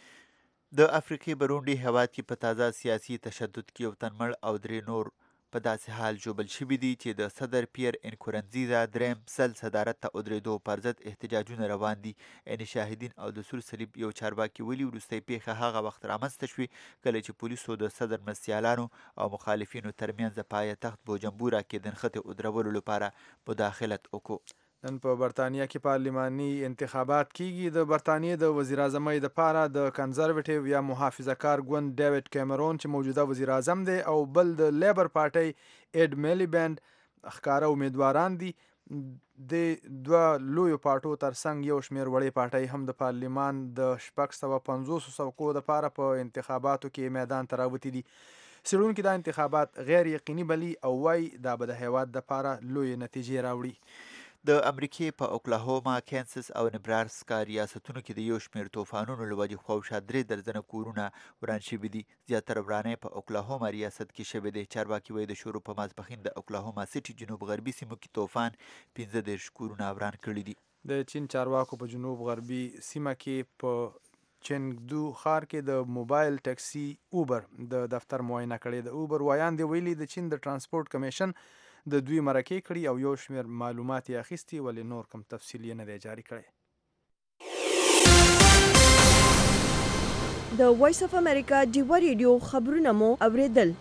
د افریقې برونډي هیواد کې په تازه سیاسي تشدد کې یو تن مړ او درې نور په داسې حال ژوبل شوي دي چې د صدر پیر انکورنزیزا دریم سل صدارت ته ودرېدو پر ضد احتجاجونه روان دي. یعنې شاهدین او د سور صلیب یو چارواکي ویلي وروستۍ پیښه هغه وخت رامنځته شوې کله چې پولیسو د صدر مرستیالانو او مخالفینو ترمنځ د پایتخت بوجمبورا کې د نښتې ودرولو لپاره مداخلت وکړو. نن په برطانیه کې پارلماني انتخابات کیږي. د برطانیې د وزیر اعظمۍ دپاره د کنزرویټیو یا محافظه کار ګوند ډیوډ کیمرون چې موجوده وزیر اعظم دی او بل د لیبر پارټۍ ایډ میلیبند ښکاره امیدواران دي. د دوه لویو پارټو ترڅنګ یو شمېر وړې پارټۍ هم د پارلمان د شپږ سوه پنځوسو څوکو دپاره په انتخاباتو کې میدان ته راوتي دي. څېړونکي دا انتخابات غیر یقیني بلي او وایي دا به د هیواد دپاره لویې نتیجې راوړي. د امریکې په اوکلاهوما، کینسس او نبراسکا ریاستونو کې د یو شمېر طوفانونو له وجې خواوشا درې درځنه کورونه وران شوي دي. زیاتره ورانۍ په اوکلاهوما ریاست کې شوې دی. چارواکي وایي د شروع په ماسپښین د اوکلاهوما سټي جنوب غربي سیمو کې طوفان پنځه دېرش کورونه وران کړي دي. د چین چارواکو په جنوب غربي سیمه کې په چنګدو ښار کې د موبایل ټکسي اوبر د دفتر معاینه کړې. د اوبر وایان دی ویلي د چین د ترانسپورټ کمیشن د دوی مرکې کړي او یو شمېر معلومات یې اخیستي، ولې نور کوم تفصیل یې نه دی جاري کړی. د وایس اف امریکا ډیوا ریډیو خبرونه مو اوریدل.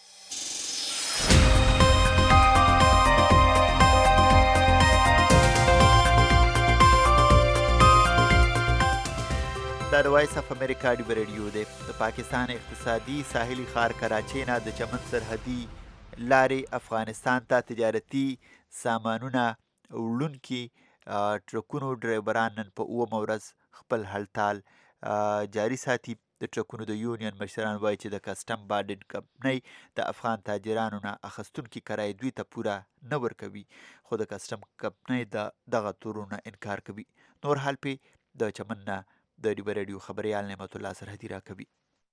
دا د وایس اف امریکا ډیوا ریډیو دی. د پاکستان اقتصادي ساحلي ښار کراچۍ نه د چمن سرحدي لارې افغانستان ته تجارتي سامانونه وړونکي ټرکونو ډرایوران نن په اوومه ورځ خپل هړتال جاري ساتي. د ټرکونو د یونین مشران وایي چې د کسټم بارډن کمپنۍ د افغان تاجرانو نه اخیستونکي کرایه دوی ته پوره نه ورکوي، خو د کسټم کمپنۍ د دغه تورو نه انکار کوي. نور حال پې د چمن نه د ډیوا ریډیو خبریال نعمت الله سرحدي راکوي.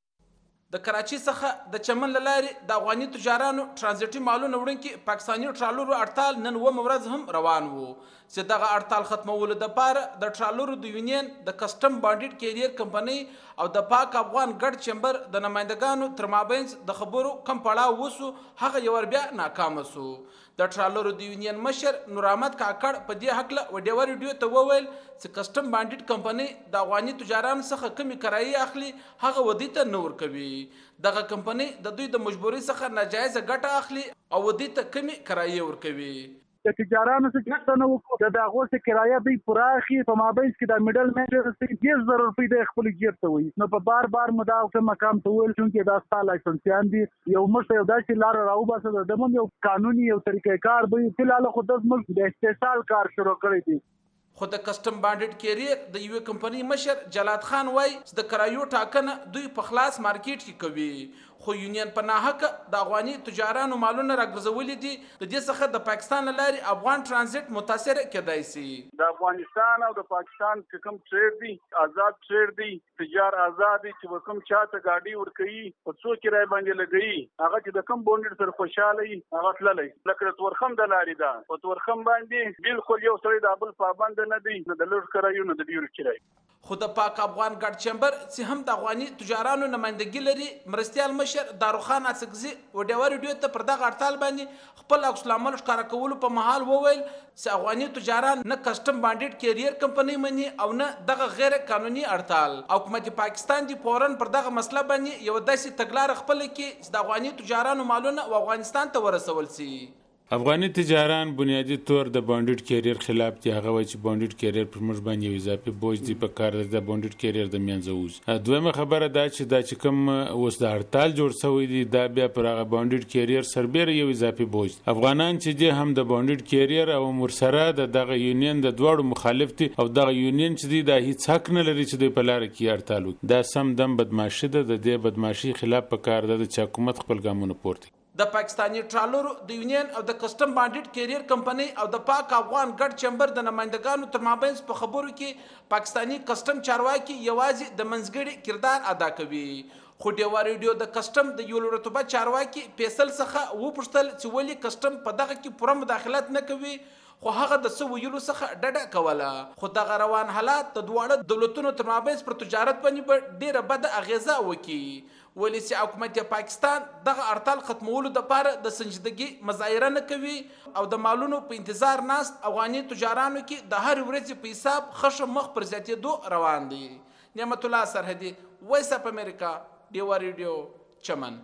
د کراچۍ څخه د چمن له لارې د افغاني تجارانو ترانزیټي مالونه وړونکي پاکستاني ټرالرو هړتال نن اوومه ورځ هم روان وو، چې دغه هړتال ختمولو دپاره د ټرالرو د یونین د کسټم بانډډ کیریر کمپنۍ او د پاک افغان ګډ چمبر د نمایندګانو تر مابینځ د خبرو کم پړاو وسو، هغه یو ور بیا ناکامه سو. د ټرالرو د یونین مشر نور احمد کاکړ په دې هکله و ډیوا ریډیو ته وویل چې کسټم بانډډ کمپنۍ د افغاني تجارانو څخه کمې کرایې اخلي، هغه ودې ته نه ورکوي. دغه کمپنۍ د دوی د مجبورۍ څخه ناجایزه ګټه اخلي او ودې ته کمې کرایې ورکوي. د تجارانو څخه څه نه وکړو، د هغو څخه کرایه دوی پوره اخلي، په مابینځ کې د میډل مین رسېږي دېرش زره روپۍ د خپل جیب ته وایي. نو په بار بار مو دا مقام ته وویل چونکې دا ستا لایسنسیان دي، یو موږ ته یو داسې لاره راوباسه د ده هم یو قانوني یو طریقه کار به وي. فلحال خو دا زموږ د استحصال کار شروع کړی دی. خو د کسټم بانډډ کیریر د یوې کمپنۍ مشر جلاد خان وایي چې د کرایو ټاکنه دوی په خلاص مارکیټ کې کوي، خو یونین په ناحقه د افغاني تجارانو مالونه راګرځولي دي. د دې څخه د پاکستان له لارې افغان ټرانزیټ متاثر کېدای شي. د افغانستان او د پاکستان چې کوم ټریډ دی آزاد ټریډ دی، تجار آزاد دی، چې کوم چاته ګاډي ورکوي په څو کرایه باندې لګوي، هغه چې د کوم بونډر سره خوشاله وي هغه تللی. لکه د تورخم د لارې ده، په تورخم باندې بالکل یو سړی د بل پابند نه دی، نه د لږ کرایو نه د ډېرو کرایو. خو د پاک افغان ګډ چمبر چې هم د افغاني تجارانو نمایندګي لري، مرستیال مشر داروخان اڅکزي و ډیوا ریډیو ته پر دغه هړتال باندې خپل عکس العمل ښکاره کولو په مهال وویل چې افغاني تجاران نه کسټم بانډډ کیریر کمپنۍ مني او نه دغه غیر قانوني هړتال. حکومت پاکستان دی فوراً پر دغه مسله باندې یو داسې تګلاره خپله کړي چې د افغاني تجارانو مالونه و افغانستان ته ورسول شي. افغاني تجاران بنیادی طور د بانډډ کیریر خلاف دي. هغه وایي چې بانډډ کیریر پر موږ باندې یو اضافي بوج دی، په کار ده د بانډډ کیریر د منځه ووځي. دویمه خبره دا چې دا چې کوم اوس د هړتال جوړ شوی دی دا بیا پر هغه بانډډ کیریر سربیره یو اضافي بوج. افغانان چې دي هم د بانډډ کیریر او ورسره د دغه یونین د دواړو مخالف دي او دغه یونین چې دی دا هیڅ حق نه لري چې دوی په لاره کې هړتال وکړي. دا سم دم بدمعشي ده. د دې بدمعشي خلاف په کار ده چې حکومت خپل ګامونه پورته. د پاکستاني ټرالرو د یونین او د کسټم بانډډ کیریر کمپنۍ او د پاک افغان ګډ چمبر د نمایندګانو تر مابینځ په خبرو کې پاکستاني کسټم چارواکي یوازې د منځګړي کردار ادا کوي. خو ډیوا ریډیو د کسټم د یو رتبه چارواکي فیصل څخه وپوښتل چې ولې کسټم په دغه کې پوره مداخلت نه کوي، خو هغه د څه ویلو څخه ډډه کوله. خو دغه روان حالات د دواړو دولتونو تر مابینځ پر تجارت باندې به ډیره بده اغیزه وکړي، ولې چې حکومت پاکستان دغه هړتال ختمولو دپاره د سنجیدګي مظاهره نه کوي او د مالونو په انتظار ناست افغاني تجارانو کې د هر ورځې په حساب خښه مخ پر زیاتېدو روان دي. نعمت الله سرحدي، وایس اف امریکا، ډیوا ریډیو، چمن.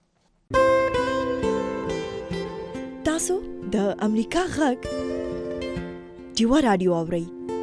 تاسو د امریکا غږ ډیوا رادیو اورئ.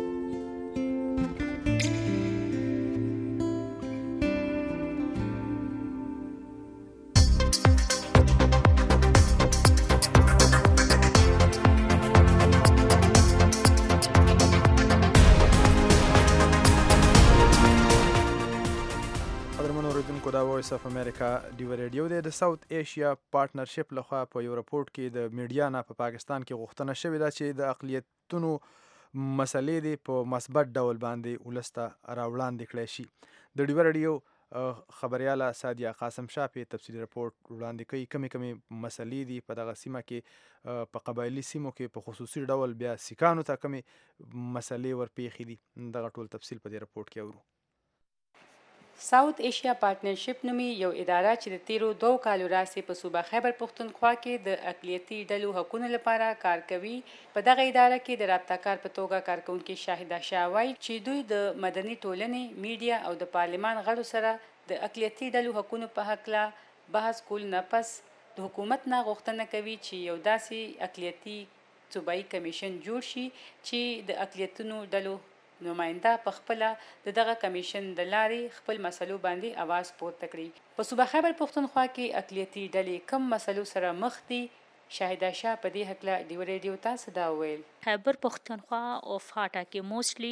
وایس اف امریکا ډیوا ریډیو دی. د ساوث ایشیا پارټنرشپ لخوا په یو راپورټ کې د میډیا نه په پاکستان کې غوښتنه شوې ده چې د اقلیتونو مسلې دې په مثبت ډول باندې ولس ته راوړاندې کړی شي. د ډیوا ریډیو خبریاله سادیه قاسم شاه په تفصیلي راپورټ وړاندې کوي کومې کومې مسلې دي په دغه سیمه کې، په قبایلي سیمو کې په خصوصي ډول بیا سیکانو ته کومې مسلې ورپېښې دي. دغه ټول تفصیل په دې راپورټ کې اورو. ساوث ایشیا پارټنرشپ نومي یو اداره چې د تیرو دوو کالو راهیسې په صوبه خیبر پښتونخوا کې د اقلیتي ډلو حقونو لپاره کار کوي. په دغه اداره کې د رابطه کار په توګه کارکوونکې شاهده شاه وایي چې دوی د مدني ټولنې، میډیا او د پارلمان غړو سره د اقلیتي ډلو حقونو په هکله بحث کول نه پس د حکومت نه غوښتنه کوي چې یو داسې اقلیتي صوبایي کمیشن جوړ شي چې د اقلیتونو ډلو نماینده په خپل د دغه کمیشن د لارې خپل مسلو باندې आवाज پورته کړي. په صوبه خیبر پښتونخوا کې اقلیتي ډلې کم مسلو سره مخ دي. شاهده شاه په دې هکله ډیو ریډیو ته څه دا وویل. خیبر پښتونخوا او فاټا کې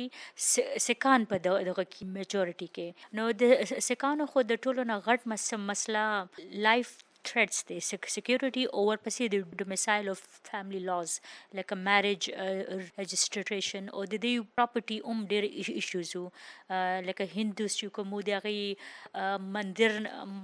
موستلی سکان په دغه کې میجورټي کې نو د سکانو خو د ټولو نه غټ مسله لایف threats دی security او ورپسې د domicile of family laws like a marriage uh, registration او د دې property هم ډېر issues وو لکه هندوس چې کوم د هغې مندر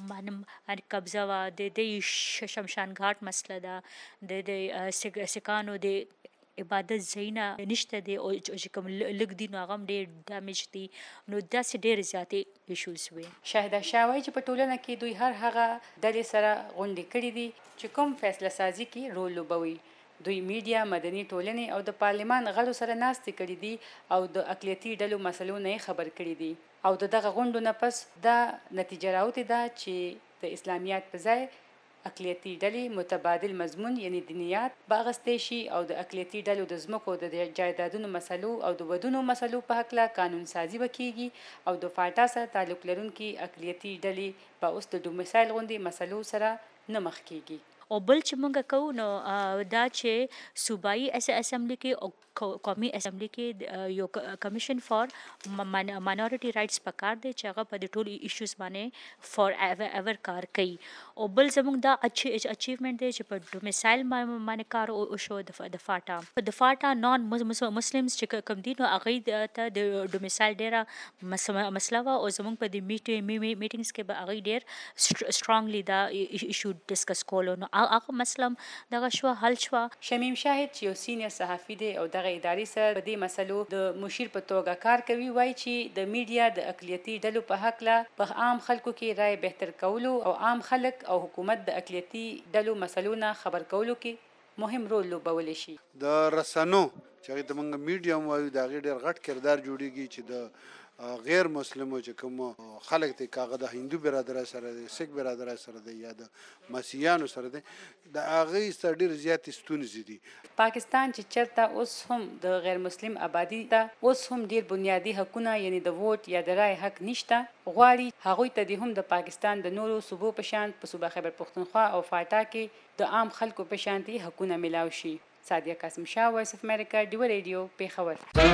باندې قبضه وه د دې شمشان گھاټ مسله ده د د سکانو د عبادت ځایونه نشته دی او چې کوم لږ دي نو هغه هم ډېر ډیمیج دي نو داسې ډېرې زیاتې ایشوز وي. شاهده شاه وایي چې په ټولنه کې دوی هر هغه ډلې سره غونډې کړي دي چې کوم فیصله سازي کې رول لوبوي. دوی میډیا، مدني ټولنې او د پارلمان غړو سره ناستې کړي دي او د اقلیتي ډلو مسلو نه خبر کړي دي او د دغه غونډو نه پس دا نتیجه راوتې ده چې د اسلامیات په ځای اقلیتي ډلې متبادل مضمون یعنی دینیات باغستې شي او د اقلیتي ډلو د ځمکو د جایدادونو مسلو او د ودونو مسلو په هکله قانون سازي وکړي او د فاټا سره تعلق لرونکي اقلیتي ډلې په اوس د ډومیسایل غوندې مسلو سره نه مخ کیږي. او بل چې موږ کوو نو دا چې صوبایي اسمبلی کې او قومي اسمبلی کې یو کمیشن فار ماینورټي رائټس پکار دی چې هغه په د ټولو ایشوز باندې فار ایور کار کوي. او بل زموږ دا اچیومنٹ دی چې په ډومیسایل باندې کار وشو د فاټا په د فاټا نان مسلمز چې کوم دي نو هغوی ته د ډومیسایل ډېره مسله وه او زموږ په د میټینګز کې به هغوی ډېر سټرانګلی دا ایشو ډسکس کولو نو هغه مسله دغه شوه حل شوه. شمیم شاهد چې یو سینیر صحافي دی او دغه ادارې سره په دې مسلو د مشیر په توګه کار کوي وایي چې د میډیا د اقلیتي ډلو په هکله په عام خلکو کې رای بهتر کولو او عام خلک او حکومت د اقلیتي ډلو مسلو نه خبر کولو کې مهم رول لوبولی شي. د رسنو چې هغې ته موږ میډیم وایو د هغې ډېر غټ کردار جوړېږي چې د غیر مسلمو چې کوم خلک دی که هغه د هندو برادرۍ سره دی، سیک برادرۍ سره دی یا د مسیحیانو سره دی، د هغې سره ډېرې زیاتې ستونزې دي. پاکستان چې چېرته اوس هم د غیر مسلم آبادي ده اوس هم ډېر بنیادي حقونه یعنی د ووټ یا د رای حق نشته غواړي هغوی ته دې هم د پاکستان د نورو صوبو په شان په صوبه خیبر پښتونخوا او فاټا کې د عام خلکو په شانتي حقونه ملاو شي. سادیه قاسم شاه، وایس اف امریکا، ډیو ریډیو، پیښور.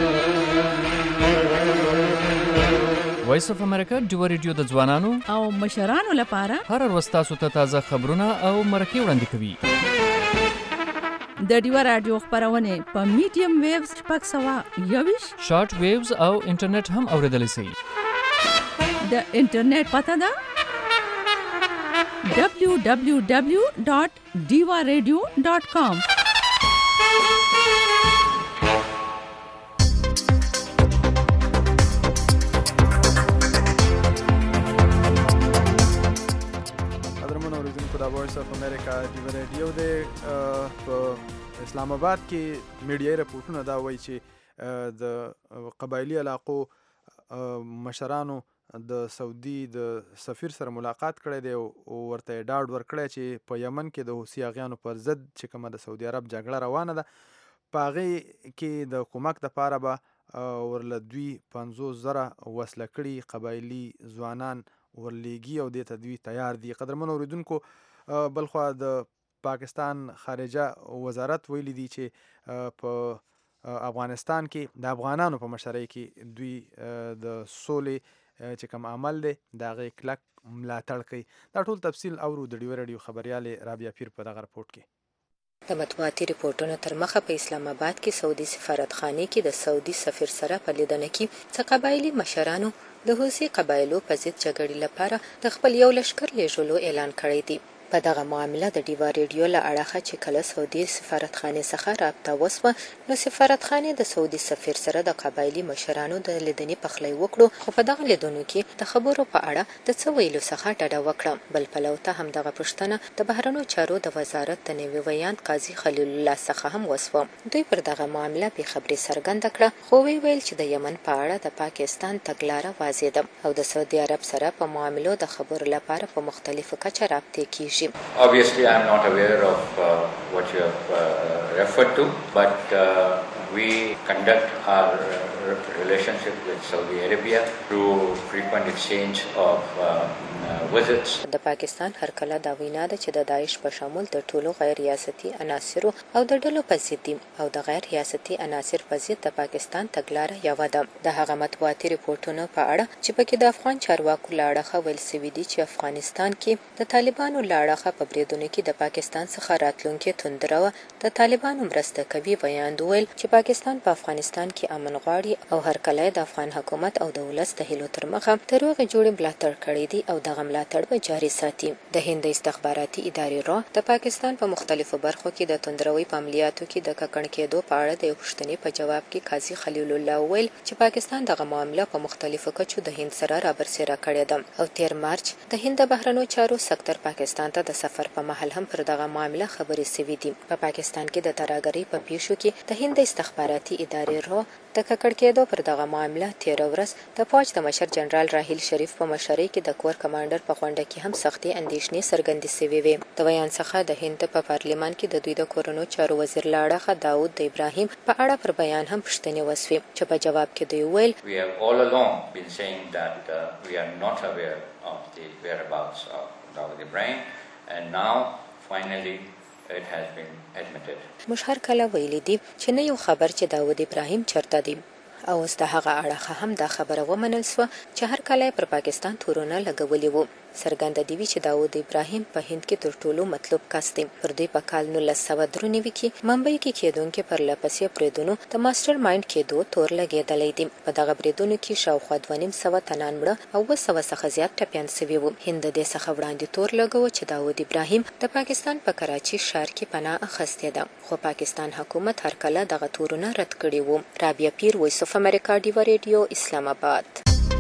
وایس اف امریکا ډیو ریډیو د ځوانانو او مشرانو لپاره هر ورځ تاسو ته تازه خبرونه او مرکې وړاندې کوي. د ډیو رادیو خبرونه په میډیم ویوز شپږ سوه یوویشت شارټ ویوز او انټرنیټ هم اوریدلی شئ. د انټرنیټ پته ده دبلیو دبلیو دبلیو ډاټ ډیو ریډیو ډاټ کام. وایس اف امریکا ډیو ریډیو دی. په اسلام آباد کې میډیایي رپورټونه دا وایي چې د قبایلي علاقو مشرانو د سعودي د سفیر سره ملاقات کړی دی او ورته یې ډاډ ورکړی چې په یمن کې د حوثي اغیانو پر ضد چې کومه د سعودي عرب جګړه روانه ده په هغې کې د کومک دپاره به ورله دوی پنځوس زره وسله کړي قبایلي ځوانان ورلیږي او دې ته دوی تیار دي. قدرمنو اورېدونکو بلخوا د پاکستان خارجه وزارت ویلي دي چې په افغانستان کې د افغانانو په مشرۍ کې دوی د سولې چې کوم عمل دی د هغې کلک ملاتړ کوي. دا ټول تفصیل اورو د ډیو ریډیو خبریالې رابعه پیر په دغه رپورټ کې. د مطبوعاتي ریپورټونو تر مخه په اسلام آباد کې سعودي سفارتخانې کې د سعودي سفیر سره په لیدنه کې څه قبایلي مشرانو د حوثي قبایلو په ضد جګړې لپاره د خپل یو لښکر لیږلو اعلان کړی دی. په دغه معامله د ډیوا ریډیو له اړخه چې کله سعودي سفارتخانې څخه رابطه وسوه نو سفارتخانې د سعودي سفیر سره د قبایلي مشرانو د لیدنې پخلی وکړو خو په دغه لیدنو کې د خبرو په اړه د څه ویلو څخه ډډه وکړه. بل پلو ته همدغه پوښتنه د بهرنیو چارو د وزارت د نوي ویاند قاضي خلیل الله څخه هم وسوه. دوی پر دغه معامله بې خبري څرګنده کړه خو وی ویل چې د یمن په اړه د پاکستان تګلاره واضح ده او د سعودي عرب سره په معاملو د خبرو لپاره په مختلفو کچه رابطې کیږي. Obviously, I am not aware of uh, what you have uh, referred to, but uh, we conduct our uh, relationship with Saudi Arabia through frequent exchange of uh, uh, visits. د پاکستان هر کله دا وینا ده چې د داعش په شمول د ټولو غیر ریاستي عناصرو او د ډلو په ضد او د غیر ریاستي عناصر په ضد د پاکستان تګلاره یوه ده. د هغه مطبوعاتي رپورټونو په اړه چې پکې د افغان چارواکو له اړخه ویل سوي دي چې افغانستان کې د طالبانو له اړخه په بریدونو کې د پاکستان څخه راتلونکې توندره وه د طالبانو مرسته کوي. ویاند وویل چې پاکستان په افغانستان کې امن غواړي او هر کله د افغان حکومت او د ولس د هیلو تر مخه د روغې جوړې ملاتړ کړی دی او دغه ملاتړ به جاري ساتي. د هند استخباراتي ادارې را د پاکستان په مختلفو برخو کې د توندروي په عملیاتو کې د ککړ کېدو په اړه د یو پوښتنې په جواب کې قاضي خلیل الله وویل چې پاکستان دغه معامله په مختلفو کچو د هند سره رابرسېره کړې ده او تیر مارچ د هند د بهرنیو چارو سکتر پاکستان ته د سفر په مهال هم پر دغه معامله خبرې سوي دي. په پاکستان کې د ترهګرۍ په پیښو کې د هند استخباراتي ادارې را د ککړ کېدو پر دغه معامله تیر ورځ د فوج د مشر جنرال راحیل شریف په مشرۍ کې د کور کمانډر په غونډه کې هم سختي اندېښنې څرګندې سوي وې. د بیان څخه د هند په پارلمان کې د دوی د کورونو چارو وزیر له اړخه داود د ابراهیم په اړه پر بیان هم پوښتنې وسوې چې په جواب کې دوی ویل We have all along been saying that uh, we are not aware of the whereabouts of Dawood Ibrahim and now finally it has been admitted. موږ هر کله ویلي دي چې نه یو خبر چې داود ابراهیم چرته دی او اوس د هغه اړخه هم دا خبره ومنل سوه چې هر کله پر پاکستان تورونه لګولي وو. څرګنده دي وي چې داود ابراهیم په هند کې تر ټولو مطلوب کس دی. پر دوی په کال نولس سوه درې نوي کې ممبۍ کې کېدونکي پرلهپسې بریدونو د ماسټر مایند کېدو تور لګېدلی دی. په دغه بریدونو کې شاوخوا دوه نیم سوه تنان مړه او اووه سوه څخه زیات ټپیان سوي وو. هند د دې څخه وړاندې تور لګوه چې داود ابراهیم د پاکستان په کراچي ښار کې پناه اخیستې ده خو پاکستان حکومت هر کله دغه تورونه رد کړي وو. رابعه پیر، وایس اف امریکا، ډیوا ریډیو، اسلام آباد.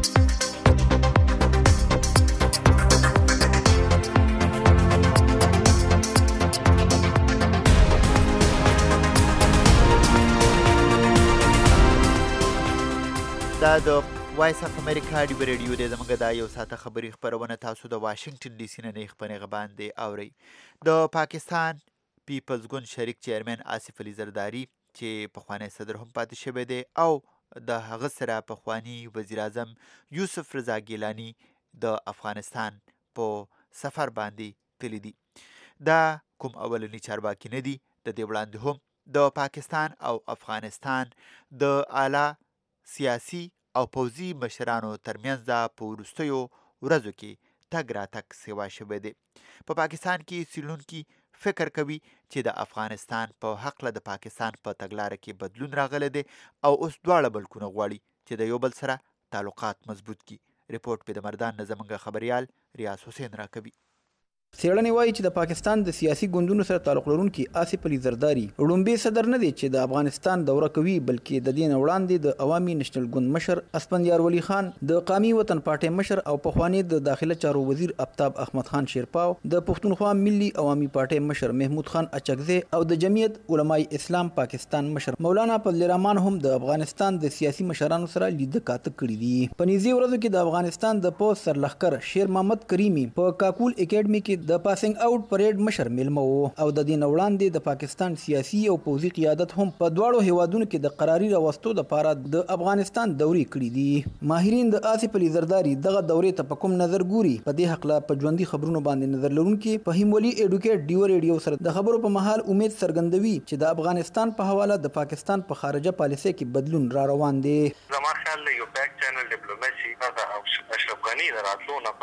دا د وایس اف امریکا ډیوا ریډیو دی. زموږ دا یو ساعته خبري خپرونه تاسو د واشنګټن ډي سي نه نه خپرې باندې اورئ. د پاکستان پیپلز ګوند شریک چیرمن آصف علي زرداری چې پخوانی صدر هم پاتې شوی دی او د هغه سره پخوانی وزیر اعظم یوسف رضا ګیلانی د افغانستان په سفر باندې تللی دي. دا کوم اولنی چارواکي نه دي. د دې وړاندې هم د پاکستان او افغانستان د اعلی سیاسي او پوځي مشرانو ترمنځ دا په وروستیو ورځو کې تګ راتګ سیوا شوی دی. په پاکستان کې څېړونکي فکر کوي چې د افغانستان په هکله د پاکستان په تګلاره کې بدلون راغلی دی او اوس دواړه ملکونه غواړي چې د یو بل سره تعلقات مضبوط کړي. ریپورټ په د مردان نه زموږ خبریال ریاض حسین راکوي. څېړنې وایي چې د پاکستان د سیاسي ګوندونو سره تعلق لرونکي آصف علي زرداری لومړی صدر نه دی چې د افغانستان دوره کوي بلکې د دې نه وړاندې د عوامي نشنل ګوند مشر اسفندیار ولی خان، د قومي وطن پارټۍ مشر او پخوانی د داخله چارو وزیر آفتاب احمد خان شیرپاو، د پښتونخوا ملي عوامي پارټۍ مشر محمود خان اچکزی او د جمعیت علماء اسلام پاکستان مشر مولانا فضل الرحمن هم د افغانستان د سیاسي مشرانو سره لیده کاته کړي دي. په نږدې ورځو کې د افغانستان د پوځ سرلښکر شیر محمد کریمي په کاکول اکیډمي کې د پاسینګ اوټ پریډ مشر میلمه وو او د دې نه وړاندې د پاکستان سیاسي او پوځي قیادت هم په دواړو هیوادونو کې د قراري راوستو لپاره د افغانستان دورې کړې دي. ماهرین د آصف علي زرداری دغه دورې ته په کوم نظر ګوري؟ په دې حق لا په ژوندۍ خبرونو باندې نظر لرونکي فهیم ولی اډوکیټ ډیوا ریډیو سره د خبرو په مهال امید څرګندوي چې د افغانستان په حواله د پاکستان په خارجه پالیسۍ کې بدلون را روان دی. زما خیال یو بیک چینل ډیپلوماسي او اشرف غنی راتلو نه پس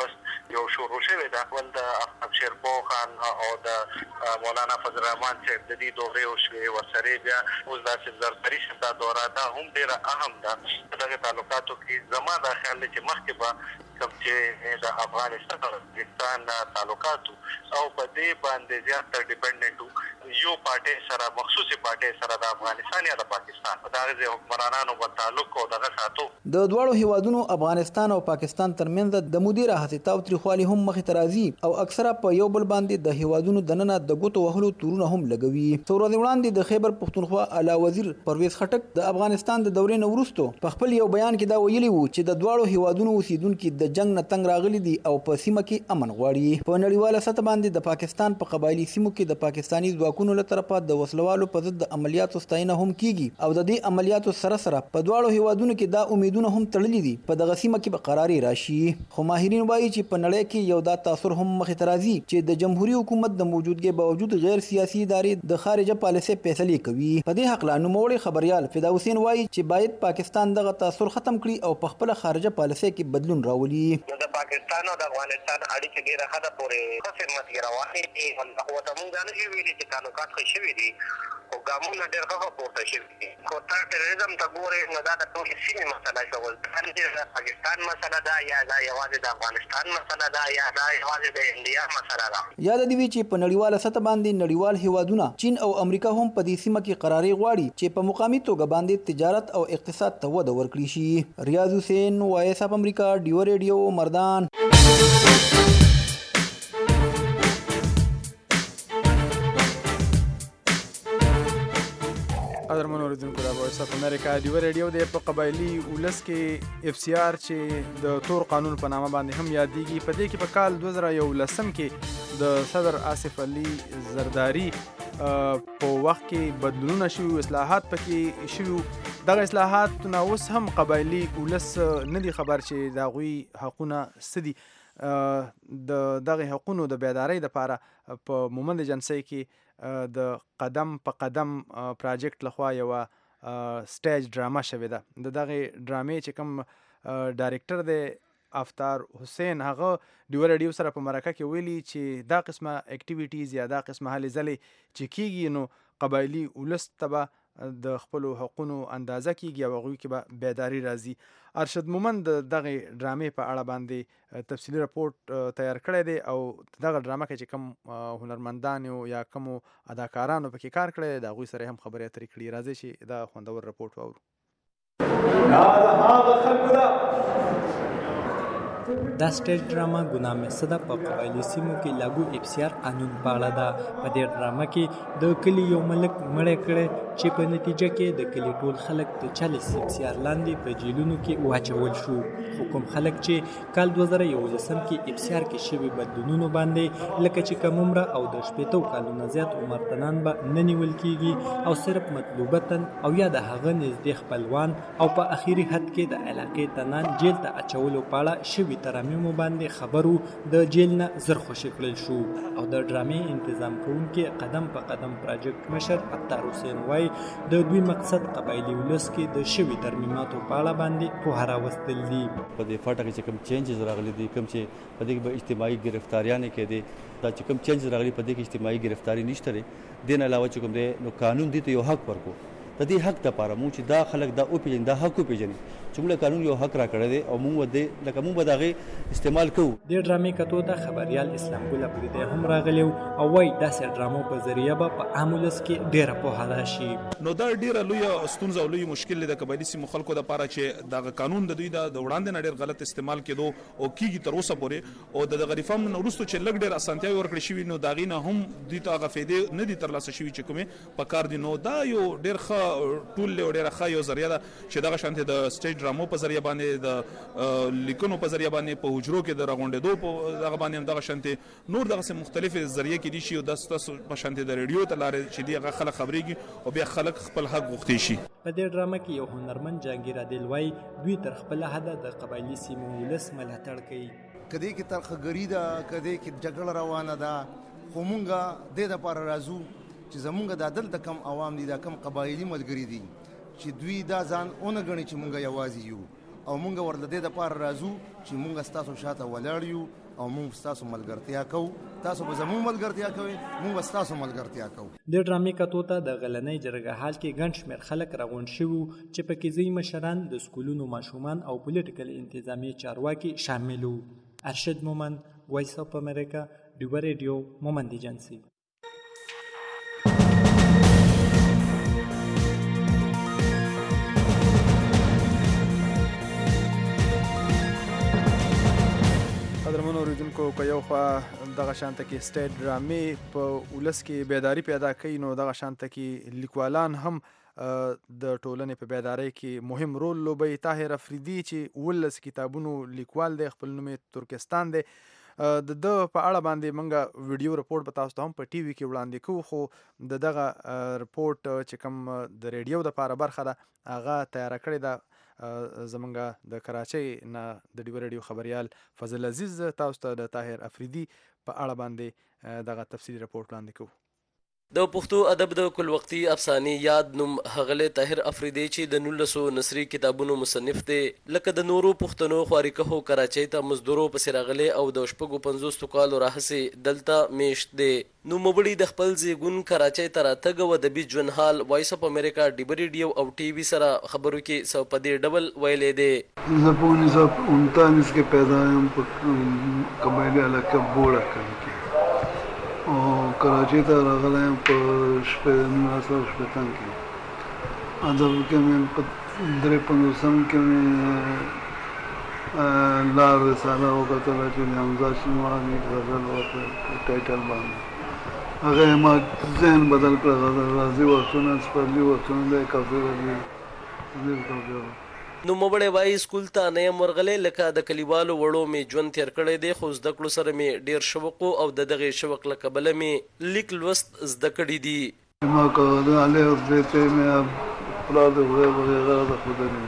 یو شروع شوی ده ول د احمد شیرپو خان او د مولانا فضل الرحمن صاحب د دې دورې وشوې ورسره بیا اوس داسې زردري شته دوره ده هم ډېره اهم ده په دغه تعلقاتو کې زما دا خیال دی چې مخکې به کوم چې د افغانستان او پاکستان تعلقاتو او په دې باندې زیات تر ډیپنډنټ یو پارټي سره مخصوصي پارټي سره د افغانستان یا د پاکستان په دغه حکمرانانو په تعلق او دغه ساتو د دواړو هیوادونو افغانستان او پاکستان ترمنځ د مدیر هڅې تاو تریخوالي هم مخې ته راځي او اکثره په یو بل باندې د هیوادونو دننه د ګوتو وهلو تورونه هم لګوي. څو ورځې وړاندې د خیبر پښتونخوا اعلی وزیر پرویز خټک د افغانستان د دورې نه وروسته په خپل یو بیان کې دا ویلي وو چې د دواړو هیوادونو اوسیدونکو د جنگ نه تنګ راغلي دي او په سیمه کې امن غواړي. په نړیواله سطح باندې د پاکستان په قبایلی سیمو کې د پاکستاني ځواکونو له طرفه د وسلوالو په ضد د عملیاتو ستاینه هم کیږي او د دې عملیاتو سره سره په دواړو هیوادونو کې دا امیدونه هم تړلي دي په دغه سیمه کې به قراري راشي. خو ماهرین وایي چې په نړۍ کې یو دا تاثر هم مخې ته راځي چې د جمهوریت حکومت د موجودګۍ باوجود غیر سیاسي ادارې د خارجه پالیسۍ فیصلې کوي. په دې حق لا نوموړی خبريال فدا حسین وایي چې باید پاکستان دغه تاثر ختم کړي او په خپل خارجه پالیسۍ کې بدلون راولي. د پاکستان او د افغانستان اړیکې ډېره ښه پورې ښه خدمت کې روانې دي او ته مونږ نه شو ویلي چې تعلقات ښه شوي دي او ګامونه ډېر ښه پورته شوي دي. خو ته ټیرریزم ته ګورې نو دا د ټولې سیمې مسله شول د پاکستان مسله ده یا دا یوازې د افغانستان مسله ده یا دا یوازې د انډیا مسله ده. یاد دې وي چې په نړیواله سطح باندې نړیوال هیوادونه چین او امریکا هم په دې سیمه کې قراري غواړي چې په مقامي توګه باندې تجارت او اقتصاد ته وده ورکړي شي. ریاض حسین وایس اف امریکا ډیو ریډیو مردان. قدرمن اوریدونکو د وایس اف امریکا ډیو ریډیو د په قبایلی ولس کې اف سی آر چې د تور قانون په نامه باندې هم یادېږي. په دې کې په کال دوه زره یولسم کې د صدر آصف علي زرداری په وخت کې بدلونونه شوي، اصلاحات پکې شوي. دغه اصلاحات نه اوس هم قبایلی ولس نه دي خبر چې د هغوی حقونه څه دي. د دغه حقونو د بیدارۍ دپاره په مومند جنسۍ کې د قدم په قدم پراجیکټ لخوا یوه سټیج ډرامه شوې ده. د دغې ډرامې چې کوم ډایرکټر دی افطار حسین، هغه ډیو ریډیو سره په مرکه کې ویلي چې دا قسمه اکټیویټیز یا دا قسمه هلې ځلې چې کیږي نو قبایلي ولس ته به د خپلو حقونو اندازه کیږي او هغوی کې به بیداري راځي. ارشد مومند د دغې ډرامې په اړه باندې تفصیلي رپورټ تیار کړی دی او دغه ډرامه کې چې کوم هنرمندانو یا کومو اداکارانو پکې کار کړی دی د هغوی سره هم خبرې اترې کړي. راځئ چې دا خوندور رپورټ واورو. دا سټیج ډرامه ګناه محسده په قبایلي سیمو کې لاګو اف سی آر قانون په اړه ده. په دې ډرامه کې د کلي یو ملک مړی کړی چې په نتیجه کې د کلي ټول خلک د چالیس اف سی آر لاندې په جیلونو کې واچول شو. خو کوم خلک چې کال دوه زره یولسم کې اف سی آر کې شوي بدلونونو باندې لکه چې کم عمره او د شپېتو کالونه زیات عمرتنان به نه نیول کیږي او صرف مطلوبتن او یا د هغه نږدې خپلوان او په اخیری حد کې د علاقې تنان جیل ته اچولو په اړه شوي ترمیمو باندې خبرو د جیل نه زر خوشي کړل شو. او د ډرامې انتظام کوونکي قدم په قدم پراجیکټ مشر افطار حسین وایي د دوی مقصد قبایلي ولس کې د شوي ترمیماتو په اړه باندې پوهه راوستل دي. په دې فاټه کې چې کوم چینجز راغلي دي، کوم چې په دې کې به اجتماعي ګرفتاریانې کېدې، دا چې کوم چینجز راغلي په دې کې اجتماعي ګرفتاری نشته دی. دې نه علاوه چې کوم دی نو قانون دې ته یو حق ورکو. د دې حق دپاره مونږ چې دا خلک دا وپېژني، دا حق وپېژني چې موږ قانون یو حق راکړی دی او موږ دې لکه موږ به د هغې استعمال کوو. دې ډرامې کتو ته خبریال اسلام ګل افریدی هم راغلی او وایي داسې ډرامو په ذریعه به په عام ولس کې ډېره پوهه راشي. نو دا ډېره لویه ستونزه او لوی مشکل دی د قبایلي سیمو خلکو دپاره چې دغه قانون د دوی د وړاندې نه ډېر غلط استعمال کېدو او کېږي تر اوسه پورې. او د دغه ریفارم نه وروسته چې لږ ډېر اسانتیاوې ورکړې شوي نو د هغې نه هم دوی ته هغه فایدې نه دي ترلاسه شوي چې کومې په کار دي. نو دا یو ډېر ښه ټول او ډېره ښه یو ذریعه ده چې دغه شانتې د سټیج ډرامو په ذریعه باندې د لیکنو په ذریعه باندې په حجرو کې د راغونډېدو په دغه باندې هم دغه شانتې نور دغسې مختلفې ذریعې کېدای شي او دا ستاسو په شانتې د ریډیو ته لارې چې دي هغه خلک خبرېږي او بیا خلک خپل حق غوښتی شي. په دې ډرامه کې یو هنرمند جهانګیر عادل وایي دوی تر خپله حده د قبایلي سیمو ولس ملاتړ کوي. که دې کې ترخهګري ده، که دې کې جګړه روانه ده، خو مونږ دې دپاره راځو چې زمونږ دا دلته کم عوام دي، دا کم قبایلي ملګري دي چې دوی دا ځان ونه ګڼي چې مونږ یوازې یو او مونږ ورله دې دپاره راځو چې مونږ ستاسو شاته ولاړ یو او مونږ ستاسو ملګرتیا کوو. تاسو به زموږ ملګرتیا کوئ، مونږ به ستاسو ملګرتیا کوو. د ډرامې کتو ته د غلنۍ جرګه حال کې ګڼ شمېر خلک راغونډ شوي وو چې پکې ځینې مشران، د سکولونو ماشومان او پولیټیکل انتظامیې چارواکي شامل وو. ارشد مومند، وایس اف امریکا، ډیوه ریډیو، مومند ایجنسي. قدرمنو اوریدونکو، که یو خوا دغه شانته کې سټیټ ډرامې په ولس کې بیداري پیدا کوي، نو دغه شانته کې لیکوالان هم د ټولنې په بیدارۍ کې مهم رول لوبوي. طاهر افریدي چې اوولس کتابونو لیکوال دی، خپل نوم یې ترکستان دی، د ده په اړه باندې موږ ویډیو رپورټ به تاسو ته هم په ټي وي کې وړاندې کوو، خو د دغه رپورټ چې کوم د ریډیو دپاره برخه ده هغه تیاره کړې ده زمونږ د کراچۍ نه د ډیوه ریډیو خبریال فضل عزیز. تاسو ته د طاهر افریدي په اړه باندې دغه تفصیلي رپورټ وړاندې کوو. د پښتو ادب د کل وختي افسانې یاد نوم ښاغلی طاهر افریدی چې د نولسو نثري کتابونو مصنف دی، لکه د نورو پښتنو خوارکهو کراچۍ ته مزدورو پسې راغلی او د شپږو پنځوسو کالو راهیسې دلته میشت دی. نوموړي د خپل زیږون کراچۍ ته راتګ او ادبي ژوند حال وایس اف امریکا، ډیوه ریډیو او ټي وي سره خبرو کې څه په دې ډول ویلی دی. زه په انیس سو انتالیس کې پیدا یم په قبایلي علاقه بوړه کلي کې، او کراچۍ ته راغلی یم په نولس سوه شپېتم کې. ادب کې مې په درې پنځوسم کې مې لار رساله وکتله چې د حمزه شینواري غزل ورته ټایټل باندې، هغه یې ما ذهن بدل کړه. غزل راځي وختونه، سپرلي وختونه دی، کافي راځي ډېر کافي. نوموړی وایي سکول ته نه یم ورغلی، لکه د کلیوالو وړو مې ژوند تېر کړی دی، خو زده کړو سره مې ډېر شوق او د دغې شوق له کبله مې لیک لوست زده کړي دي. ما که الف ب ت مې پلار د خدای وغیره د ښودلي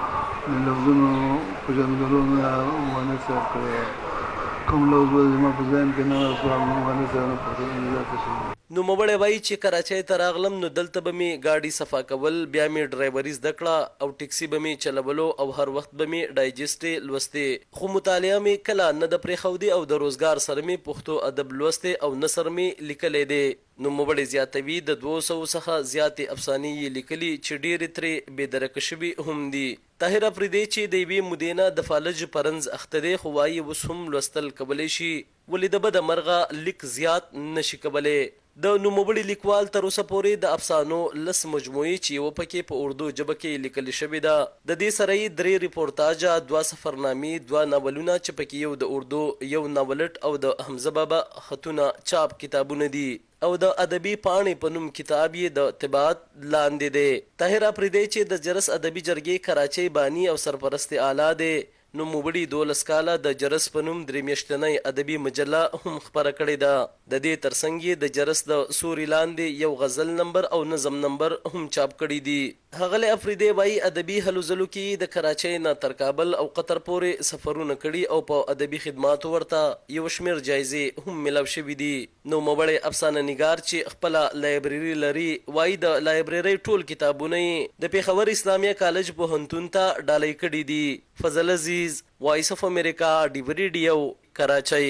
د لفظونو پېژندګلو نه ونه صاحب کړی، کوم لفظ به زما په ذهن کې نه راسوال ونه صاحب نه پوهېږم شي. نوموړی وایي چې کراچۍ ته راغلم نو دلته به مې ګاډي صفا کول، بیا مې ډرایوري زده کړه او ټکسي به مې چلولو او هر وخت به مې ډایجسټې لوستې، خو مطالعه مې کله نه د پرېښودې او د روزګار سره مې پښتو ادب لوستې او نثر مې لیکلی دی. نوموړی زیاتوي د دوو سوو څخه زیاتې افسانې یې لیکلي چې ډېرې ترې بېدرکه شوي هم دي. طاهر افریدی چې د یوې مودې نه د فالج په رنځ اخته دی، خو وایي اوس هم لوستل کولی شي، ولې د بده مرغه لیک زیات نشي کولی. د نوموړي لیکوال تر اوسه پورې د افسانو لس مجموعې چې یوه پکې په اردو ژبه کې لیکل شوې ده. د دې سره یې درې ریپورتاجه، دوه سفرنامې، دوه ناولونه چې پکې یو د اردو، یو ناولټ او د حمزه بابا خطونه چاپ کتابونه دي، او د ادبي پاڼې په نوم کتاب یې د طباعت لاندې دی. طاهر افریدی چې د جرس ادبي جرګې کراچۍ بانی او سرپرست اعلی دی، نوموړي دولس کاله د جرس په نوم درې میاشتنۍ ادبي مجله هم خپره کړې ده. د دې ترڅنګ یې د جرس د سوري لاندې یو غزل نمبر او نظم نمبر هم چاپ کړي دي. ښاغلی افریدی وایي ادبي هلو ځلو کې د کراچۍ نه تر کابل او قطر پورې سفرونه کړي او په ادبي خدماتو ورته یو شمېر جایزې هم ملاو شوي دي. نوموړی افسانه نګار چې خپله لایبرري لري، وایي د لایبررۍ ټول کتابونه یې د پېښور اسلامیه کالج پوهنتون ته ډالۍ کړي دي. فضل عزیز، وایس اف امریکا، ډیوه ریډیو، کراچۍ.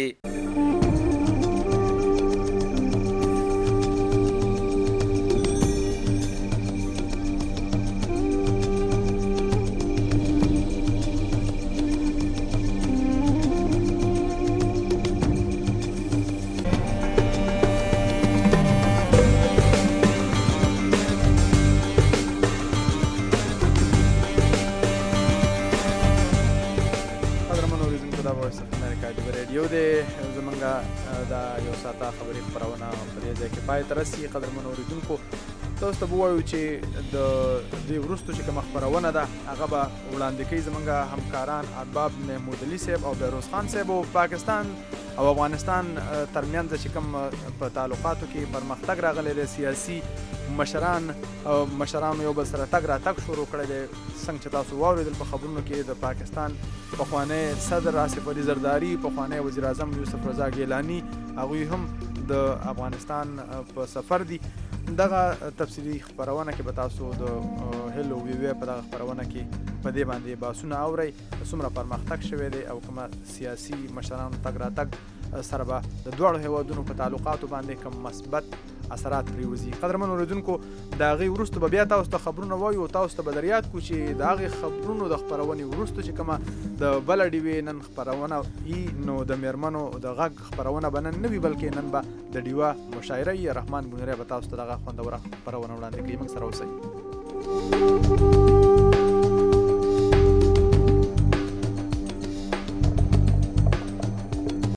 پای ته رسي. قدرمنو اورېدونکو، تاسو ته به ووایو چې د دې وروستو چې کومه خپرونه ده هغه به وړاندې کوي زموږ همکاران ارباب محمود علي صاحب او بهروز خان صاحب. او پاکستان او افغانستان ترمنځ چې کوم په تعلقاتو کې پرمختګ راغلی دی، سیاسي مشران او مشرانو یو بل سره تګ راتګ شروع کړی دی. څنګه چې تاسو واورېدل په خبرونو کې د پاکستان پخوانی صدر آصف علي زرداري، پخوانی وزیر اعظم یوسف رضا ګیلاني، هغوی هم د افغانستان په سفر دي. دغه تفصیلي خبرونه کې به تاسو د هلو وی وی په دغه خبرونه کې په دې باندې باسونه اورئ څومره پرمختګ شوی دی او کومه سیاسي مشرانو تګ راتګ سره به د دواړو هیوادونو په تعلقاتو باندې کوم مثبت اثرات پریوزي. قدرمن اوریدونکو د هغې وروسته به بیا تاسو ته خبرونه وایو، تاسو ته به در یاد کړو چې د هغې خبرونو د خپرونې وروسته چې کومه د بله ډیوې نن خپرونه وي نو د میرمنو د غږ خپرونه به نن نه وي بلکې نن به د ډیوه مشاعره وي. رحمان ګنیری به تاسو ته دغه خوندوره خپرونه وړاندې کوي. موږ سره اوسئ.